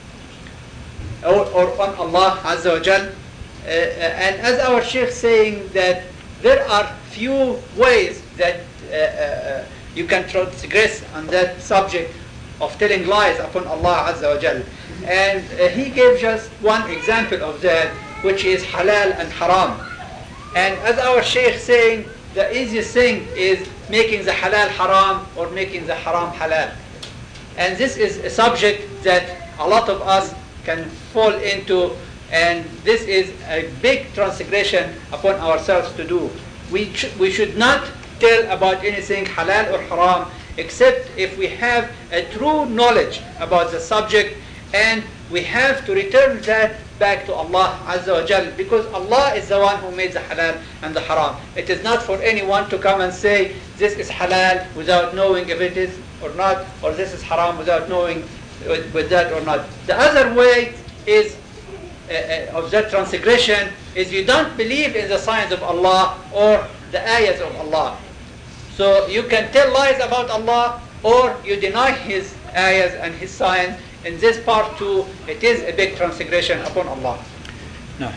or, or on Allah Azza wa Jal. Uh, and as our Shaykh saying that there are few ways that uh, uh, you can transgress on that subject of telling lies upon Allah Azza wa Jal. And uh, he gave just one example of that, which is halal and haram. And as our Shaykh saying, the easiest thing is making the halal haram or making the haram halal. And this is a subject that a lot of us can fall into, and this is a big transgression upon ourselves to do. We, ch- we should not tell about anything halal or haram except if we have a true knowledge about the subject, and we have to return that back to Allah Azza wa Jal, because Allah is the one who made the halal and the haram. It is not for anyone to come and say this is halal without knowing if it is or not, or this is haram without knowing with, with that or not. The other way is uh, uh, of that transgression is you don't believe in the signs of Allah or the ayahs of Allah. So you can tell lies about Allah, or you deny His ayahs and His signs. In this part too, it is a big transgression upon Allah. نعم.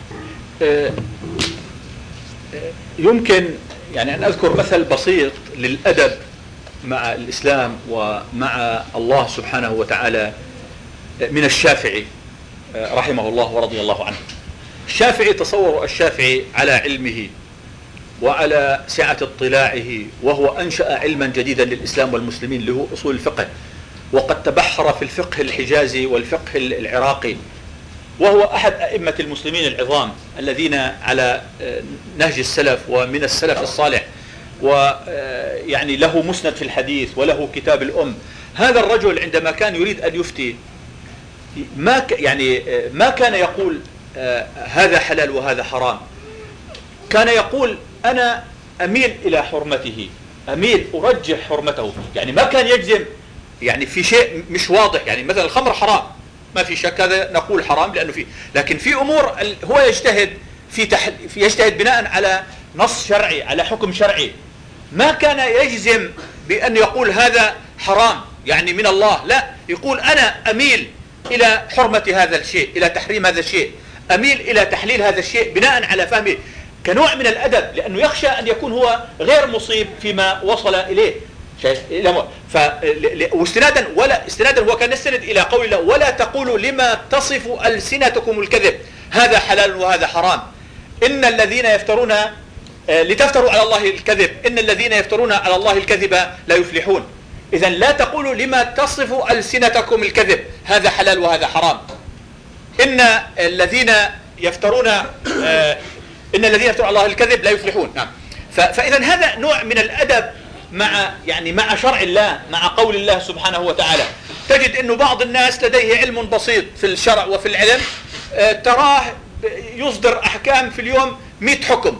يمكن يعني أن أذكر مثل بسيط للأدب مع الإسلام ومع الله سبحانه وتعالى من الشافعي رحمه الله ورضي الله عنه. الشافعي، تصور الشافعي على علمه وعلى سعة اطلاعه، وهو أنشأ علما جديدا للإسلام والمسلمين اللي هو أصول الفقه، وقد تبحر في الفقه الحجازي والفقه العراقي، وهو أحد أئمة المسلمين العظام الذين على نهج السلف ومن السلف الصالح، ويعني له مسند في الحديث وله كتاب الأم. هذا الرجل عندما كان يريد أن يفتي ما يعني ما كان يقول هذا حلال وهذا حرام، كان يقول أنا أميل إلى حرمته، أميل أرجح حرمته. يعني ما كان يجزم يعني في شيء مش واضح، يعني مثلا الخمر حرام ما في شك، هذا نقول حرام لأنه فيه، لكن في أمور هو يجتهد في, تحل في يجتهد بناء على نص شرعي، على حكم شرعي. ما كان يجزم بأن يقول هذا حرام يعني من الله، لا، يقول أنا أميل إلى حرمة هذا الشيء، إلى تحريم هذا الشيء، أميل إلى تحليل هذا الشيء بناء على فهمه، كنوع من الأدب، لأنه يخشى أن يكون هو غير مصيب فيما وصل إليه. ف واستنادا ولا استنادا هو كان يستند الى قول الله ولا تقولوا لما تصف ألسنتكم الكذب هذا حلال وهذا حرام ان الذين يفترون لتفتروا على الله الكذب ان الذين يفترون على الله الكذب لا يفلحون. اذا لا تقولوا لما تصف ألسنتكم الكذب هذا حلال وهذا حرام، ان الذين يفترون ان الذين يفترون على الله الكذب لا يفلحون. نعم. فاذا هذا نوع من الادب مع يعني مع شرع الله، مع قول الله سبحانه وتعالى. تجد انه بعض الناس لديه علم بسيط في الشرع وفي العلم، تراه يصدر احكام في اليوم مئة حكم،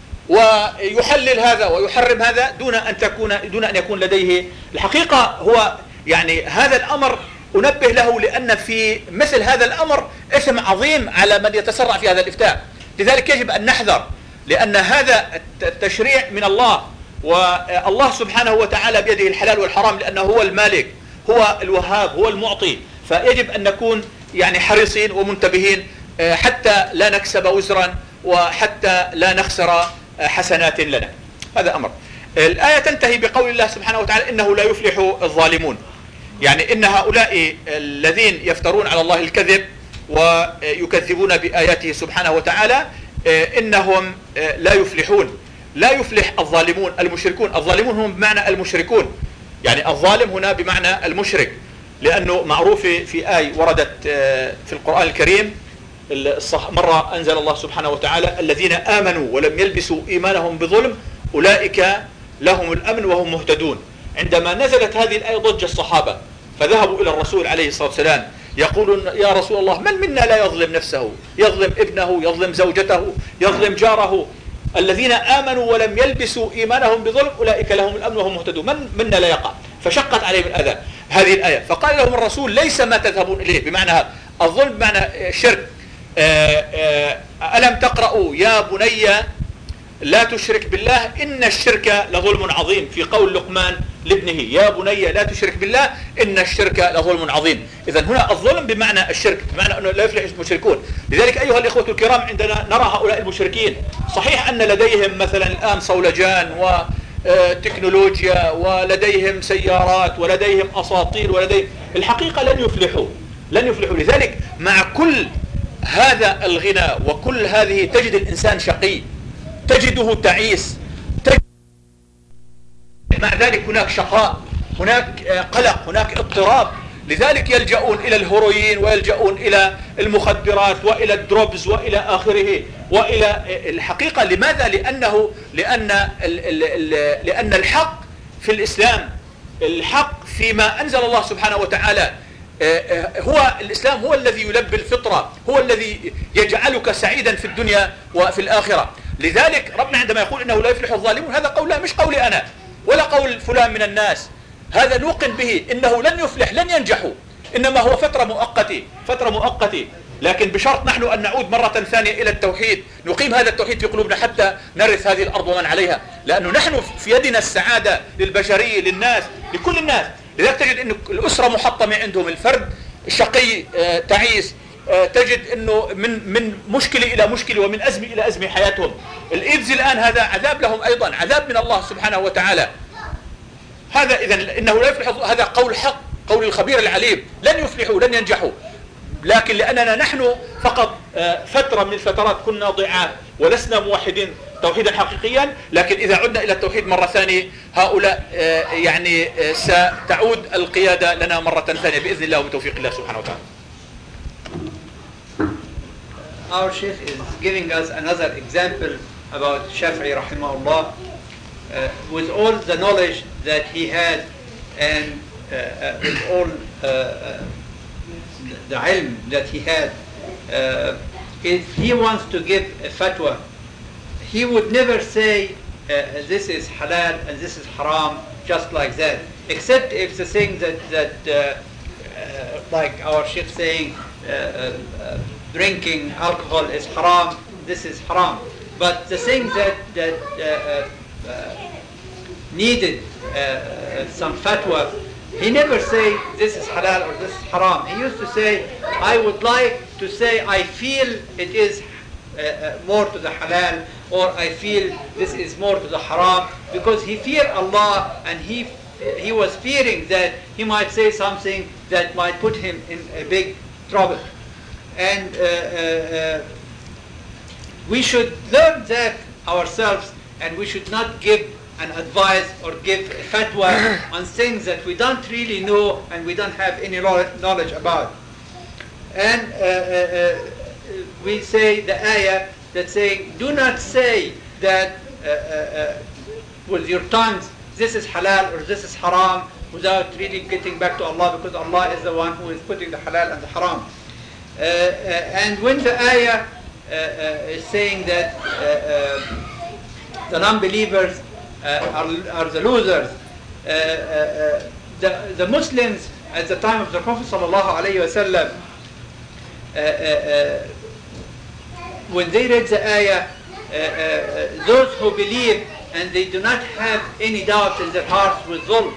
ويحلل هذا ويحرم هذا دون ان تكون دون ان يكون لديه الحقيقة. هو يعني هذا الامر انبه له، لان في مثل هذا الامر اثم عظيم على من يتسرع في هذا الافتاء. لذلك يجب أن نحذر، لأن هذا التشريع من الله، والله سبحانه وتعالى بيده الحلال والحرام، لأنه هو المالك، هو الوهاب، هو المعطي. فيجب أن نكون يعني حريصين ومنتبهين حتى لا نكسب وزرا وحتى لا نخسر حسنات لنا. هذا أمر. الآية تنتهي بقول الله سبحانه وتعالى إنه لا يفلح الظالمون، يعني إن هؤلاء الذين يفترون على الله الكذب ويكذبون بآياته سبحانه وتعالى إنهم لا يفلحون. لا يفلح الظالمون المشركون. الظالمون هم بمعنى المشركون، يعني الظالم هنا بمعنى المشرك، لأنه معروف في آية وردت في القرآن الكريم مرة أنزل الله سبحانه وتعالى الذين آمنوا ولم يلبسوا إيمانهم بظلم أولئك لهم الأمن وهم مهتدون. عندما نزلت هذه الآية ضج الصحابة فذهبوا إلى الرسول عليه الصلاة والسلام يقولون يا رسول الله من منا لا يظلم نفسه، يظلم ابنه، يظلم زوجته، يظلم جاره. الذين آمنوا ولم يلبسوا إيمانهم بظلم أولئك لهم الأمن وهم مهتدون، من منا لا يقع؟ فشقت عليهم الأذى هذه الآية، فقال لهم الرسول ليس ما تذهبون إليه، بمعنى الظلم بمعنى الشرك. ألم تقرأوا يا بني لا تشرك بالله إن الشرك لظلم عظيم، في قول لقمان لابنه يا بني لا تشرك بالله إن الشرك لظلم عظيم. إذن هنا الظلم بمعنى الشرك، بمعنى أنه لا يفلح المشركون. لذلك أيها الإخوة الكرام عندنا نرى هؤلاء المشركين صحيح أن لديهم مثلا الآن صولجان وتكنولوجيا ولديهم سيارات ولديهم أساطير ولديهم، الحقيقة لن يفلحوا لن يفلحوا. لذلك مع كل هذا الغنى وكل هذه تجد الإنسان شقي، تجده تعيس، تجد مع ذلك هناك شقاء، هناك قلق، هناك اضطراب. لذلك يلجؤون إلى الهيروين ويلجؤون إلى المخدرات وإلى الدروبز وإلى آخره وإلى الحقيقة. لماذا؟ لأنه لأن لأن الحق في الإسلام، الحق فيما أنزل الله سبحانه وتعالى، هو الإسلام هو الذي يلبي الفطرة، هو الذي يجعلك سعيدا في الدنيا وفي الآخرة. لذلك ربنا عندما يقول إنه لا يفلح الظالمون هذا قول مش قولي أنا ولا قول فلان من الناس، هذا نوقن به إنه لن يفلح، لن ينجحوا، إنما هو فترة مؤقتة فترة مؤقتة لكن بشرط نحن أن نعود مرة ثانية إلى التوحيد، نقيم هذا التوحيد في قلوبنا حتى نرث هذه الأرض ومن عليها، لأنه نحن في يدنا السعادة للبشرية، للناس، لكل الناس. لذلك تجد أن الأسرة محطمة عندهم، الفرد الشقي تعيس، تجد أنه من من مشكلة إلى مشكلة ومن أزمة إلى أزمة حياتهم. الإيدز الآن هذا عذاب لهم أيضا، عذاب من الله سبحانه وتعالى. هذا إذن إنه لا يفلح، هذا قول حق، قول الخبير العليم، لن يفلحوا لن ينجحوا. لكن لأننا نحن فقط فترة من الفترات كنا ضعاف ولسنا موحدين توحيدا حقيقيا، لكن إذا عدنا إلى التوحيد مرة ثانية هؤلاء يعني ستعود القيادة لنا مرة ثانية بإذن الله وبتوفيق الله سبحانه وتعالى. Our Sheikh is giving us another example about Shafi'i rahimahullah, uh, with all the knowledge that he had and uh, uh, with all uh, uh, the ilm that he had, uh, if he wants to give a fatwa, he would never say uh, this is halal and this is haram just like that, except if the thing that, that uh, uh, like our Sheikh saying uh, uh, drinking alcohol is haram, this is haram. But the thing that, that uh, uh, needed uh, some fatwa, he never say this is halal or this is haram. He used to say, I would like to say I feel it is uh, uh, more to the halal, or I feel this is more to the haram, because he feared Allah and he he was fearing that he might say something that might put him in a big trouble. And uh, uh, uh, we should learn that ourselves, and we should not give an advice or give a fatwa on things that we don't really know and we don't have any knowledge about. And uh, uh, uh, we say the ayah that saying, do not say that uh, uh, uh, with your tongues, this is halal or this is haram, without really getting back to Allah, because Allah is the one who is putting the halal and the haram. Uh, uh, and when the ayah uh, uh, is saying that uh, uh, the non-believers uh, are, are the losers, uh, uh, uh, the, the Muslims at the time of the Prophet sallallahu alaihi wasallam, uh, uh, uh, when they read the ayah, uh, uh, those who believe and they do not have any doubt in their hearts with dhulm,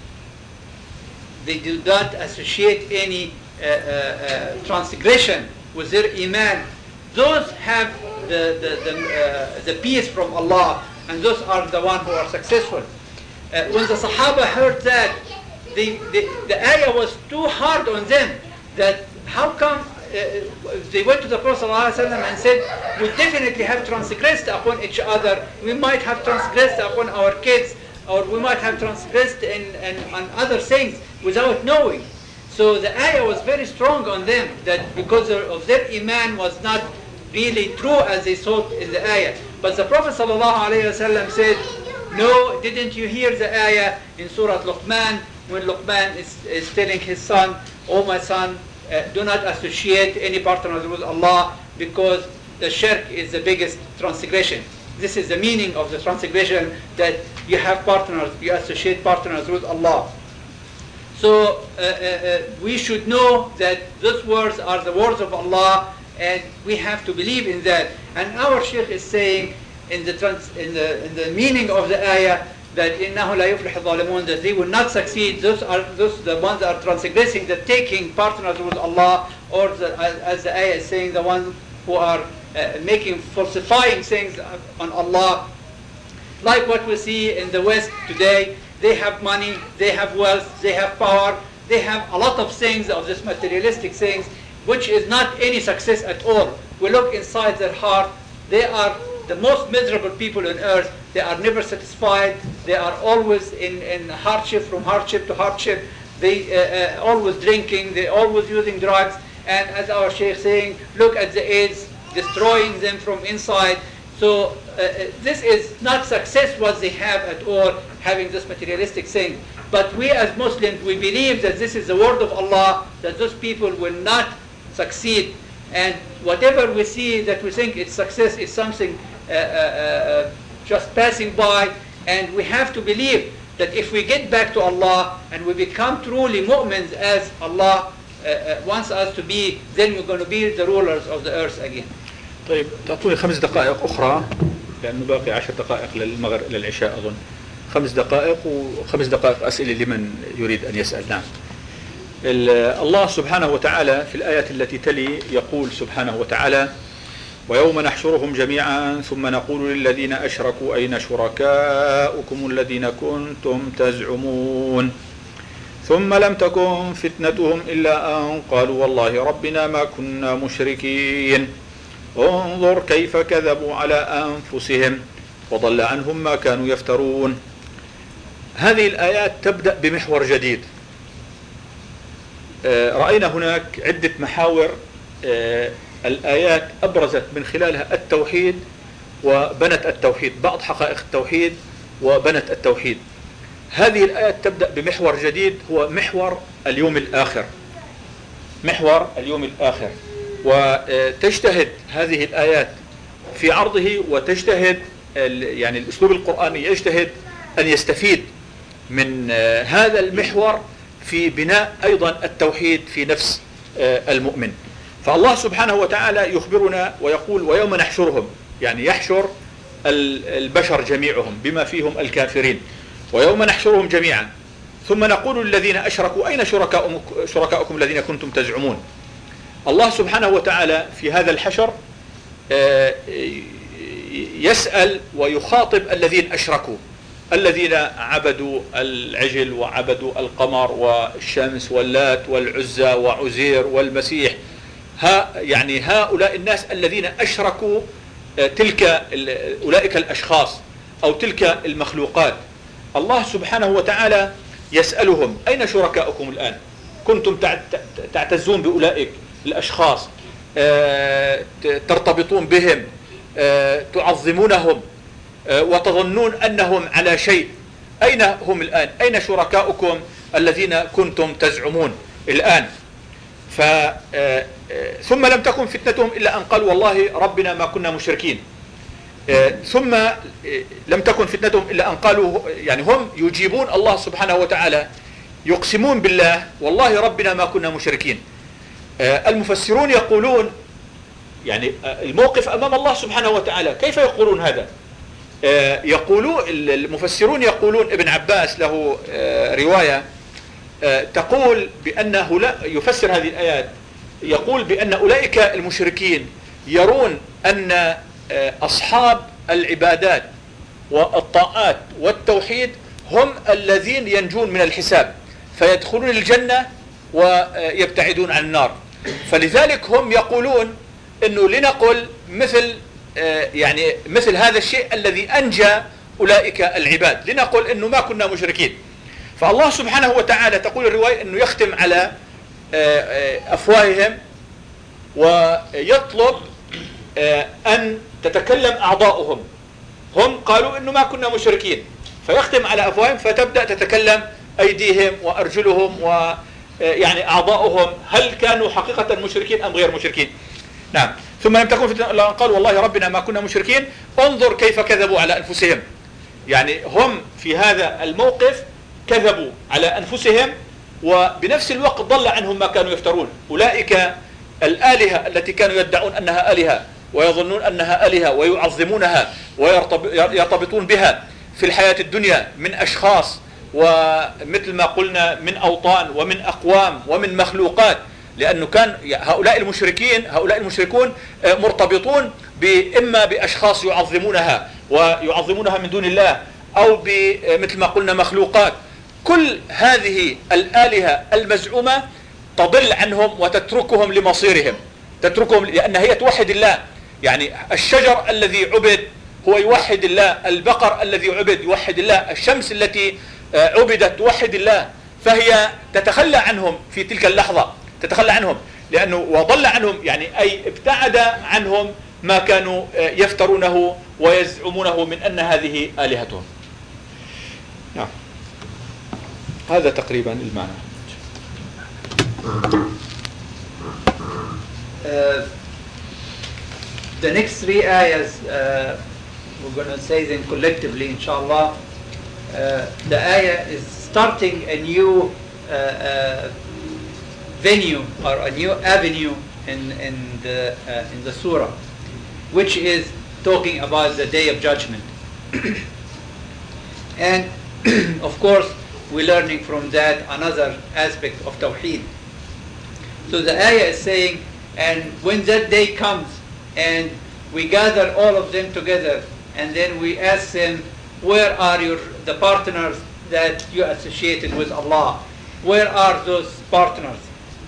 they do not associate any uh, uh, uh, transgression with their iman, those have the, the, the, uh, the peace from Allah, and those are the ones who are successful. Uh, when the Sahaba heard that, the, the, the ayah was too hard on them, that how come uh, they went to the Prophet ﷺ and said, we definitely have transgressed upon each other, we might have transgressed upon our kids, or we might have transgressed in, in, on other things without knowing. So the ayah was very strong on them, that because of their iman was not really true as they thought in the ayah. But the Prophet ﷺ said, no, didn't you hear the ayah in Surah Luqman, when Luqman is, is telling his son, oh my son, uh, do not associate any partners with Allah, because the shirk is the biggest transgression. This is the meaning of the transgression, that you have partners, you associate partners with Allah. So uh, uh, uh, we should know that those words are the words of Allah, and we have to believe in that. And our Shaykh is saying in the, trans, in the, in the meaning of the ayah that إِنَّهُ لَا يُفْلِحُ الظَّالِمُونَ, that they will not succeed. Those are those the ones that are transgressing, the taking partners with Allah, or the, as, as the ayah is saying, the ones who are uh, making, falsifying things on Allah. Like what we see in the West today, they have money, they have wealth, they have power, they have a lot of things, of this materialistic things, which is not any success at all. We look inside their heart, they are the most miserable people on earth. They are never satisfied, they are always in, in hardship, from hardship to hardship. They uh, uh, always drinking, they always using drugs, and as our Shaykh saying, look at the AIDS, destroying them from inside. So uh, this is not success what they have at all, having this materialistic thing. But we as Muslims, we believe that this is the word of Allah, that those people will not succeed. And whatever we see that we think it's success is something uh, uh, uh, just passing by. And we have to believe that if we get back to Allah and we become truly mu'mins as Allah uh, uh, wants us to be, then we're going to be the rulers of the earth again. طيب تعطوني خمس دقائق أخرى لأنه باقي عشر دقائق للمغرب للعشاء أظن. خمس دقائق وخمس دقائق أسئلة لمن يريد أن يسأل. نعم. الله سبحانه وتعالى في الآية التي تلي يقول سبحانه وتعالى: ويوم نحشرهم جميعا ثم نقول للذين أشركوا أين شركاؤكم الذين كنتم تزعمون ثم لم تكن فتنتهم إلا أن قالوا والله ربنا ما كنا مشركين انظر كيف كذبوا على أنفسهم وضل عنهم ما كانوا يفترون. هذه الآيات تبدأ بمحور جديد. رأينا هناك عدة محاور الآيات أبرزت من خلالها التوحيد وبنت التوحيد، بعض حقائق التوحيد وبنت التوحيد. هذه الآيات تبدأ بمحور جديد هو محور اليوم الآخر، محور اليوم الآخر، وتجتهد هذه الآيات في عرضه، وتجتهد يعني الأسلوب القرآني يجتهد أن يستفيد من هذا المحور في بناء أيضا التوحيد في نفس المؤمن. فالله سبحانه وتعالى يخبرنا ويقول: ويوم نحشرهم، يعني يحشر البشر جميعهم بما فيهم الكافرين. ويوم نحشرهم جميعا ثم نقول للذين أشركوا أين شركاؤكم الذين كنتم تزعمون. الله سبحانه وتعالى في هذا الحشر يسأل ويخاطب الذين أشركوا، الذين عبدوا العجل وعبدوا القمر والشمس واللات والعزى وعزير والمسيح. ها يعني هؤلاء الناس الذين أشركوا تلك أولئك الأشخاص أو تلك المخلوقات. الله سبحانه وتعالى يسألهم: أين شركاؤكم الآن؟ كنتم تعتزون بأولئك الأشخاص، ترتبطون بهم، تعظمونهم وتظنون أنهم على شيء. أين هم الآن؟ أين شركاؤكم الذين كنتم تزعمون الآن؟ ف ثم لم تكن فتنتهم إلا أن قالوا والله ربنا ما كنا مشركين. ثم لم تكن فتنتهم إلا أن قالوا، يعني هم يجيبون الله سبحانه وتعالى، يقسمون بالله والله ربنا ما كنا مشركين. المفسرون يقولون يعني الموقف أمام الله سبحانه وتعالى. كيف يقولون هذا؟ يقولون المفسرون، يقولون ابن عباس له رواية تقول بأنه لا يفسر هذه الآيات، يقول بأن أولئك المشركين يرون أن أصحاب العبادات والطاعات والتوحيد هم الذين ينجون من الحساب فيدخلون الجنة ويبتعدون عن النار. فلذلك هم يقولون أنه لنقل مثل يعني مثل هذا الشيء الذي أنجى أولئك العباد، لنقل أنه ما كنا مشركين. فالله سبحانه وتعالى تقول الرواية أنه يختم على أفواههم ويطلب أن تتكلم أعضاؤهم. هم قالوا أنه ما كنا مشركين، فيختم على أفواههم فتبدأ تتكلم أيديهم وأرجلهم ويعني أعضاؤهم، هل كانوا حقيقة مشركين أم غير مشركين. نعم. ثم لم تكن فتنة إلا أن قالوا والله ربنا ما كنا مشركين. انظر كيف كذبوا على أنفسهم. يعني هم في هذا الموقف كذبوا على أنفسهم، وبنفس الوقت ضل عنهم ما كانوا يفترون. أولئك الآلهة التي كانوا يدعون أنها آلهة ويظنون أنها آلهة ويعظمونها ويرتبطون بها في الحياة الدنيا من أشخاص، ومثل ما قلنا من أوطان ومن أقوام ومن مخلوقات، لأنه كان هؤلاء المشركين هؤلاء المشركون مرتبطون إما بأشخاص يعظمونها ويعظمونها من دون الله، أو مثل ما قلنا مخلوقات. كل هذه الآلهة المزعومة تضل عنهم وتتركهم لمصيرهم، تتركهم لأن هي توحد الله. يعني الشجر الذي عبد هو يوحد الله، البقر الذي عبد يوحد الله، الشمس التي عبدت توحد الله، فهي تتخلى عنهم في تلك اللحظة، تتخلى عنهم لأنه وضل عنهم، يعني أي ابتعد عنهم ما كانوا يفترونه ويزعمونه من أن هذه آلهتهم. نعم، هذا تقريبا المعنى. Uh, the next three ayahs, uh, we're going to say them collectively, inshallah. Uh, the ayah is starting a new uh, uh, venue or a new avenue in, in, the, uh, in the surah, which is talking about the Day of Judgment. And of course, we're learning from that another aspect of Tawheed. So the ayah is saying, and when that day comes and we gather all of them together and then we ask them, where are your, the partners that you associated with Allah? Where are those partners?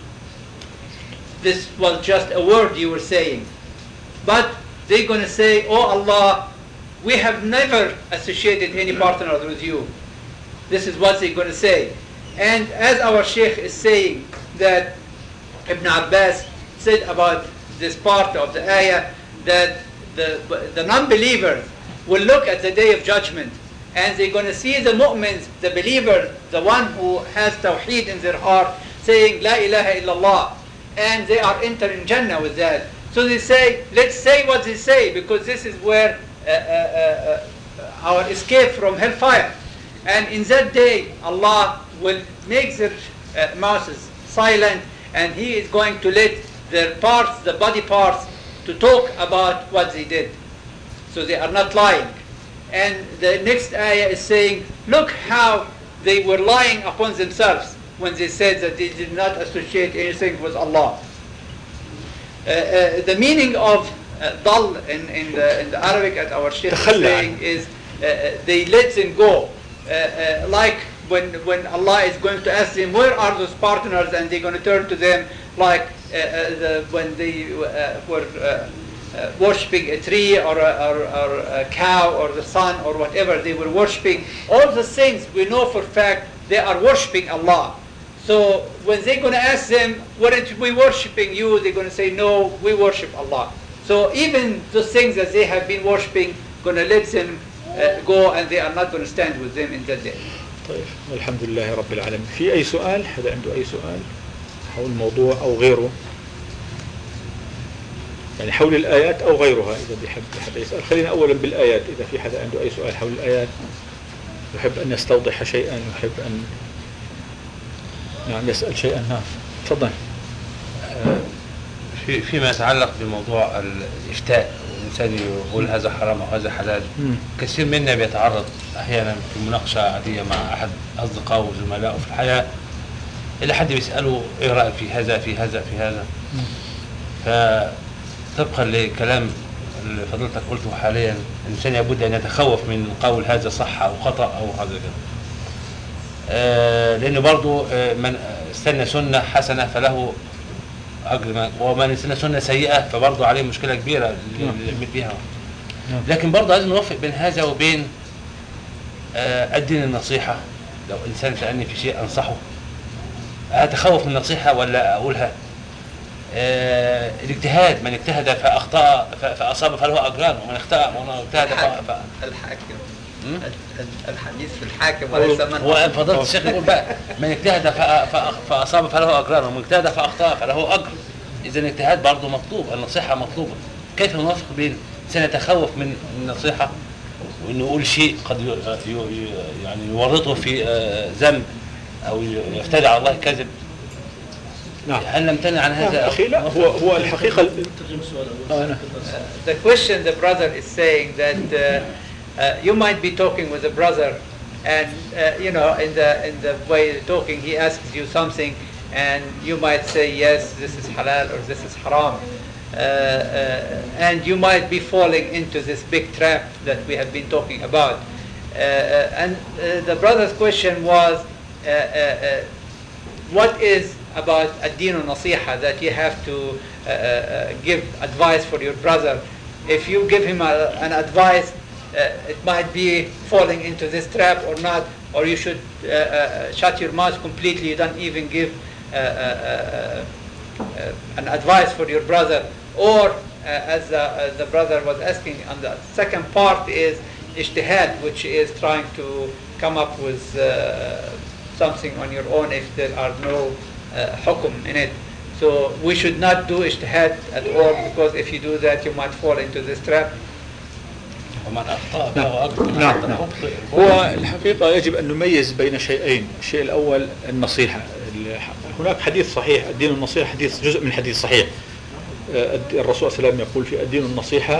This was just a word you were saying. But they're going to say, oh Allah, we have never associated any partner with you. This is what they're going to say. And as our Sheikh is saying that Ibn Abbas said about this part of the ayah, that the, the non-believers will look at the Day of Judgment and they're going to see the mu'mins, the believer, the one who has tawheed in their heart, saying La ilaha illallah, and they are entering Jannah with that. So they say, let's say what they say, because this is where uh, uh, uh, our escape from hellfire. And in that day, Allah will make their uh, mouths silent, and He is going to let their parts, the body parts, to talk about what they did. So they are not lying. And the next ayah is saying, look how they were lying upon themselves when they said that they did not associate anything with Allah. Uh, uh, the meaning of uh, dal in, in, the, in the Arabic, as our Sheikh is saying, is uh, they let them go. Uh, uh, like when, when Allah is going to ask them, where are those partners? And they're going to turn to them like uh, uh, the, when they uh, were uh, uh, worshipping a tree or a, or, or a cow or the sun or whatever they were worshipping. All the things we know for fact they are worshipping Allah. So when they're going to ask them, weren't we worshipping you? They're going to say, no, we worship Allah. So even the things that they have been worshipping, going to let them uh, go, and they are not going to stand with them in that day. طيب والحمد لله رب العالمين. في أي سؤال؟ حدا عنده أي سؤال حول الموضوع أو غيره؟ يعني حول الآيات أو غيرها إذا بيحب حدا يسأل. خلينا أولا بالآيات، إذا في حدا عنده أي سؤال حول الآيات يحب أن يستوضح شيئا، يحب أن نعم يسأل شيئا. نعم تفضل. في فيما يتعلق بموضوع الإفتاء، الإنسان يقول هذا حرام أو هذا حلال. مم. كثير منا بيتعرض أحيانا في مناقشة عادية مع أحد أصدقائه وزملائه في الحياة إلى حد بيسأله إيه رأيك في هذا في هذا في هذا. فطبقا لكلام اللي فضلتك قلته حاليا، الإنسان لابد أن يتخوف من قول هذا صح أو خطأ أو هذا كده. آه لأنه برضو آه من استنى سنة حسنة فله أجر، ومن استنى سنة سيئة فبرضو عليه مشكلة كبيرة اللي يعمل بيها. لكن برضو لازم نوفق بين هذا وبين آه الدين النصيحة. لو إنسان سألني في شيء أنصحه، أتخوف من النصيحة ولا أقولها؟ آه الاجتهاد، من اجتهد فأخطأ فأصاب فله أجران، ومن اخطأ ومن اجتهد ف... الحاكم الحديث في الحاكم وليس من هو فضلت الشيخ يقول بقى من اجتهد فأصاب فله أجران، ومن اجتهد فأخطأ فله أجر. إذا الاجتهاد برضه مطلوب، النصيحة مطلوبة. كيف نوافق بين سنتخوف من النصيحة وإنه يقول شيء قد يعني يورطه في ذنب أو يفتري على الله كذب؟ نعم. هل نمتنع عن هذا؟ أخي لا، هو هو الحقيقة. The question the brother is saying that uh, uh, you might be talking with a brother, and uh, you know, in the in the way you're talking, he asks you something, and you might say yes, this is halal or this is haram, uh, uh, and you might be falling into this big trap that we have been talking about. Uh, uh, and uh, the brother's question was, uh, uh, uh, what is about ad-din al-nasiha that you have to uh, uh, give advice for your brother? If you give him a, an advice, uh, it might be falling into this trap or not, or you should uh, uh, shut your mouth completely. You don't even give uh, uh, uh, uh, an advice for your brother. Or, uh, as the, uh, the brother was asking, on the second part is ijtihad, which is trying to come up with uh, something on your own if there are no uh, hukum in it. So we should not do ijtihad at all, because if you do that, you might fall into this trap. نعم نعم. هو الحقيقة يجب أن نميز بين شيئين. الشيء الأول النصيحة. هناك حديث صحيح، الدين النصيحة حديث جزء من حديث صحيح. الرسول صلى الله عليه وسلم يقول في الدين النصيحة،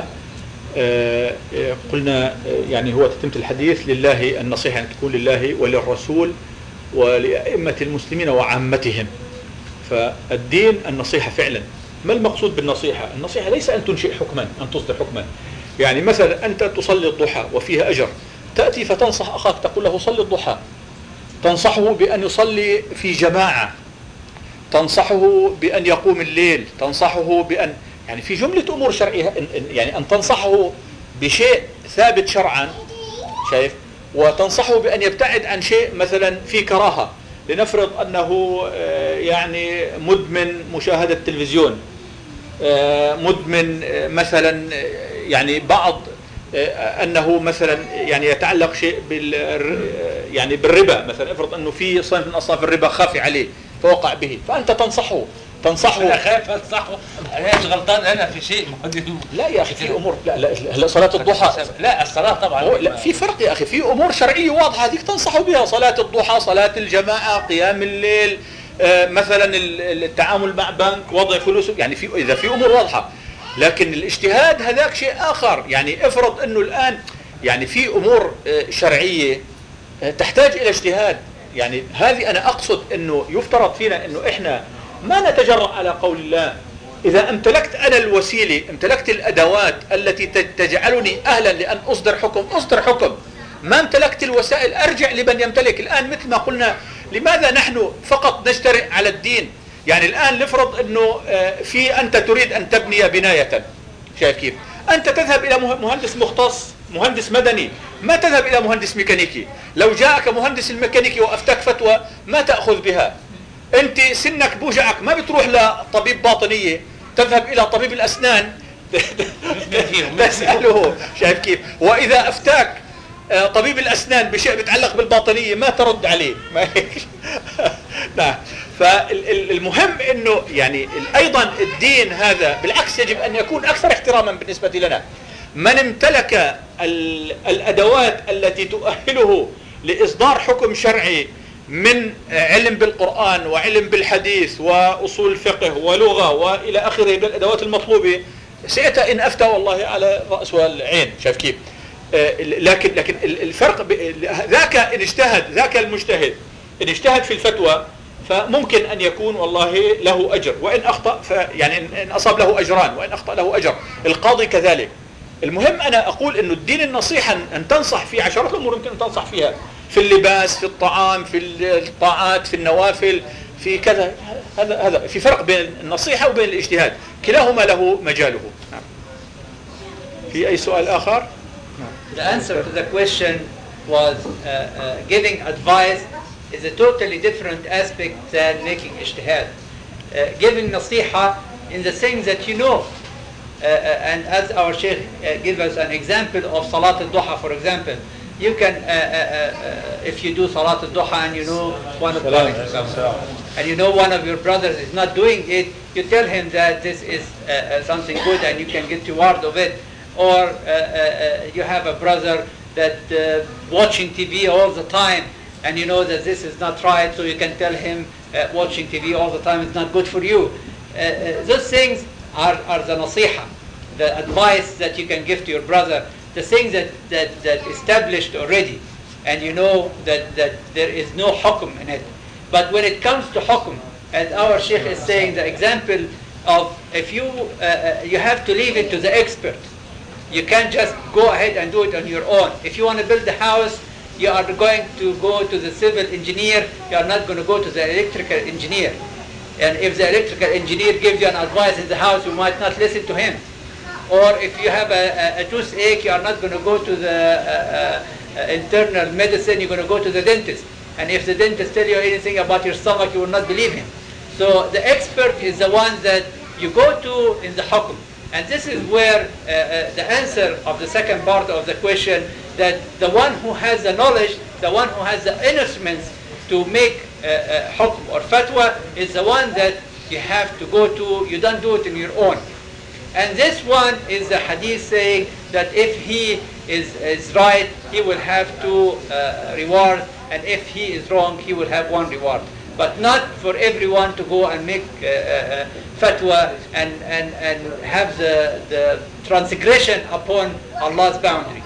قلنا يعني هو تتمة الحديث لله النصيحة، أن تكون لله وللرسول ولأئمة المسلمين وعامتهم. فالدين النصيحة فعلا. ما المقصود بالنصيحة؟ النصيحة ليس أن تنشئ حكما، أن تصدر حكما. يعني مثلا أنت تصلي الضحى وفيها أجر، تأتي فتنصح أخاك تقول له صلي الضحى، تنصحه بأن يصلي في جماعة، تنصحه بأن يقوم الليل، تنصحه بأن يعني في جملة أمور شرعية، يعني أن تنصحه بشيء ثابت شرعا، شايف، وتنصحه بأن يبتعد عن شيء مثلا في كراهة. لنفرض أنه يعني مدمن مشاهدة التلفزيون، مدمن مثلا يعني بعض أنه مثلا يعني يتعلق شيء بال يعني بالربا مثلا، افرض أنه في صنف من أصناف الربا خافي عليه فوقع به، فأنت تنصحه تنصحه أنا خايف أنصحه، أنا مش غلطان أنا في شيء. لا يا أخي في أمور، لا لا لا صلاة الضحى، لا الصلاة طبعا لا في فرق يا أخي، في أمور شرعية واضحة هذيك تنصحه بها، صلاة الضحى، صلاة الجماعة، قيام الليل، آه مثلا التعامل مع بنك، وضع فلوس، يعني في إذا في أمور واضحة. لكن الاجتهاد هذاك شيء آخر. يعني افرض أنه الآن يعني في أمور شرعية تحتاج إلى اجتهاد، يعني هذه أنا أقصد أنه يفترض فينا أنه إحنا ما نتجرأ على قول الله. إذا امتلكت أنا الوسيلة، امتلكت الأدوات التي تجعلني أهلا لأن أصدر حكم، أصدر حكم. ما امتلكت الوسائل أرجع لمن يمتلك. الآن مثل ما قلنا، لماذا نحن فقط نجترئ على الدين؟ يعني الآن نفرض أنه في أنت تريد أن تبني بناية، شايف كيف؟ أنت تذهب إلى مهندس مختص، مهندس مدني، ما تذهب إلى مهندس ميكانيكي. لو جاءك مهندس الميكانيكي وأفتك فتوى ما تأخذ بها. أنت سنك بوجعك ما بتروح لطبيب باطنية، تذهب إلى طبيب الأسنان تسأله، شايف كيف؟ وإذا أفتاك طبيب الأسنان بشيء بيتعلق بالباطنية ما ترد عليه. نعم. فالمهم انه يعني ايضا الدين هذا بالعكس يجب ان يكون اكثر احتراما بالنسبة لنا. من امتلك الادوات التي تؤهله لاصدار حكم شرعي من علم بالقرآن وعلم بالحديث وأصول الفقه ولغة وإلى آخره من الأدوات المطلوبة، سيأتي إن أفتى والله على رأس والعين. شايف كيف؟ لكن لكن الفرق ذاك إن اجتهد، ذاك المجتهد إن اجتهد في الفتوى فممكن أن يكون والله له أجر، وإن أخطأ فيعني إن أصاب له أجران وإن أخطأ له أجر. القاضي كذلك. المهم أنا أقول إنه الدين النصيحة أن تنصح في عشرات أمور يمكن أن تنصح فيها، في اللباس، في الطعام، في الطاعات، في النوافل، في كذا. هذا هذا في فرق بين النصيحة وبين الاجتهاد، كلاهما له مجاله. نعم. في أي سؤال آخر؟ The answer to the question was uh, uh, giving advice is a totally different aspect than making ijtihad. Uh, giving nasiha in the things that you know. Uh, uh, and as our Sheikh uh, gives us an example of Salat al-Duha, for example, you can, uh, uh, uh, if you do Salat al-Duha and you know one of and you know one of your brothers is not doing it, you tell him that this is uh, uh, something good and you can get reward of it. Or uh, uh, uh, you have a brother that uh, watching T V all the time and you know that this is not right, so you can tell him uh, watching T V all the time is not good for you. Uh, uh, those things are, are the nasiha, the advice that you can give to your brother, the things that, that, that established already, and you know that, that there is no hukum in it. But when it comes to hukum, as our Sheikh is saying, the example of if you, uh, uh, you have to leave it to the expert. You can't just go ahead and do it on your own. If you want to build a house, you are going to go to the civil engineer, you are not going to go to the electrical engineer. And if the electrical engineer gives you an advice in the house, you might not listen to him. Or if you have a, a, a toothache, you are not going to go to the uh, uh, internal medicine, you're going to go to the dentist. And if the dentist tells you anything about your stomach, you will not believe him. So the expert is the one that you go to in the hukum. And this is where uh, uh, the answer of the second part of the question, that the one who has the knowledge, the one who has the instruments to make uh, uh, hukm or fatwa is the one that you have to go to. You don't do it in your own. And this one is the hadith saying that if he is, is right, he will have two uh, rewards, and if he is wrong, he will have one reward. But not for everyone to go and make uh, uh, fatwa and, and, and have the, the transgression upon Allah's boundary.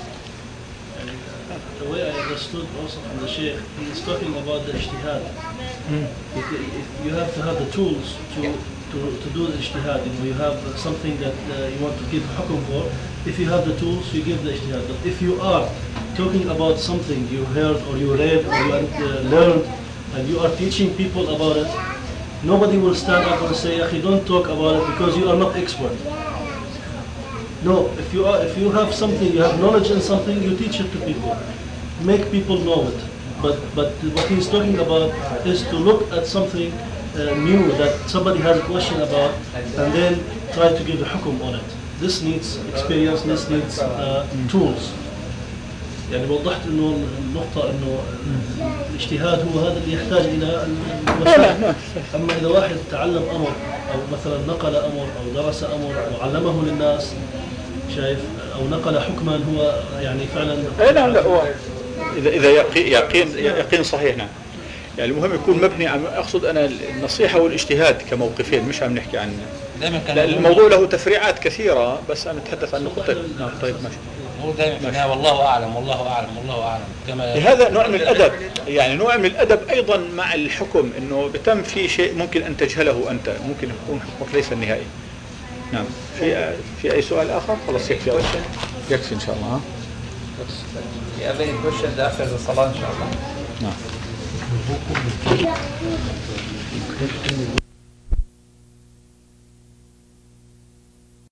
The way I understood also from the Sheikh, he is talking about the ijtihad. Mm. If, if you have to have the tools to, yeah. to, to do the ijtihad, you know, you have something that uh, you want to give hukum for, if you have the tools, you give the ijtihad. But if you are talking about something you heard or you read or you uh, learned, and you are teaching people about it, nobody will stand up and say, "Akhi, don't talk about it because you are not expert." No, if you are, if you have something, you have knowledge in something, you teach it to people, make people know it. But but what he's talking about is to look at something uh, new that somebody has a question about, and then try to give a hukum on it. This needs experience. This needs uh, tools. يعني وضحت انه النقطة انه الاجتهاد هو هذا اللي يحتاج الى الوسائل. اما اذا واحد تعلم امر او مثلا نقل امر او درس امر او علمه للناس، شايف، او نقل حكما هو يعني فعلا. اي نعم، لا هو اذا اذا يقين يقين صحيح. نعم، يعني المهم يكون مبني عن، اقصد انا النصيحة والاجتهاد كموقفين، مش عم نحكي عن الموضوع له تفريعات كثيرة، بس انا اتحدث عن نقطتين. نعم طيب ماشي. هو دائما والله اعلم والله اعلم والله اعلم كما هذا نوع من الادب، يعني نوع من الادب ايضا مع الحكم، انه بتم في شيء ممكن ان تجهله انت، ممكن يكون حكمك ليس النهائي. نعم. في في اي سؤال اخر؟ خلاص يكفي يكفي ان شاء الله. ها You have any questions after the salah, inshallah? نعم.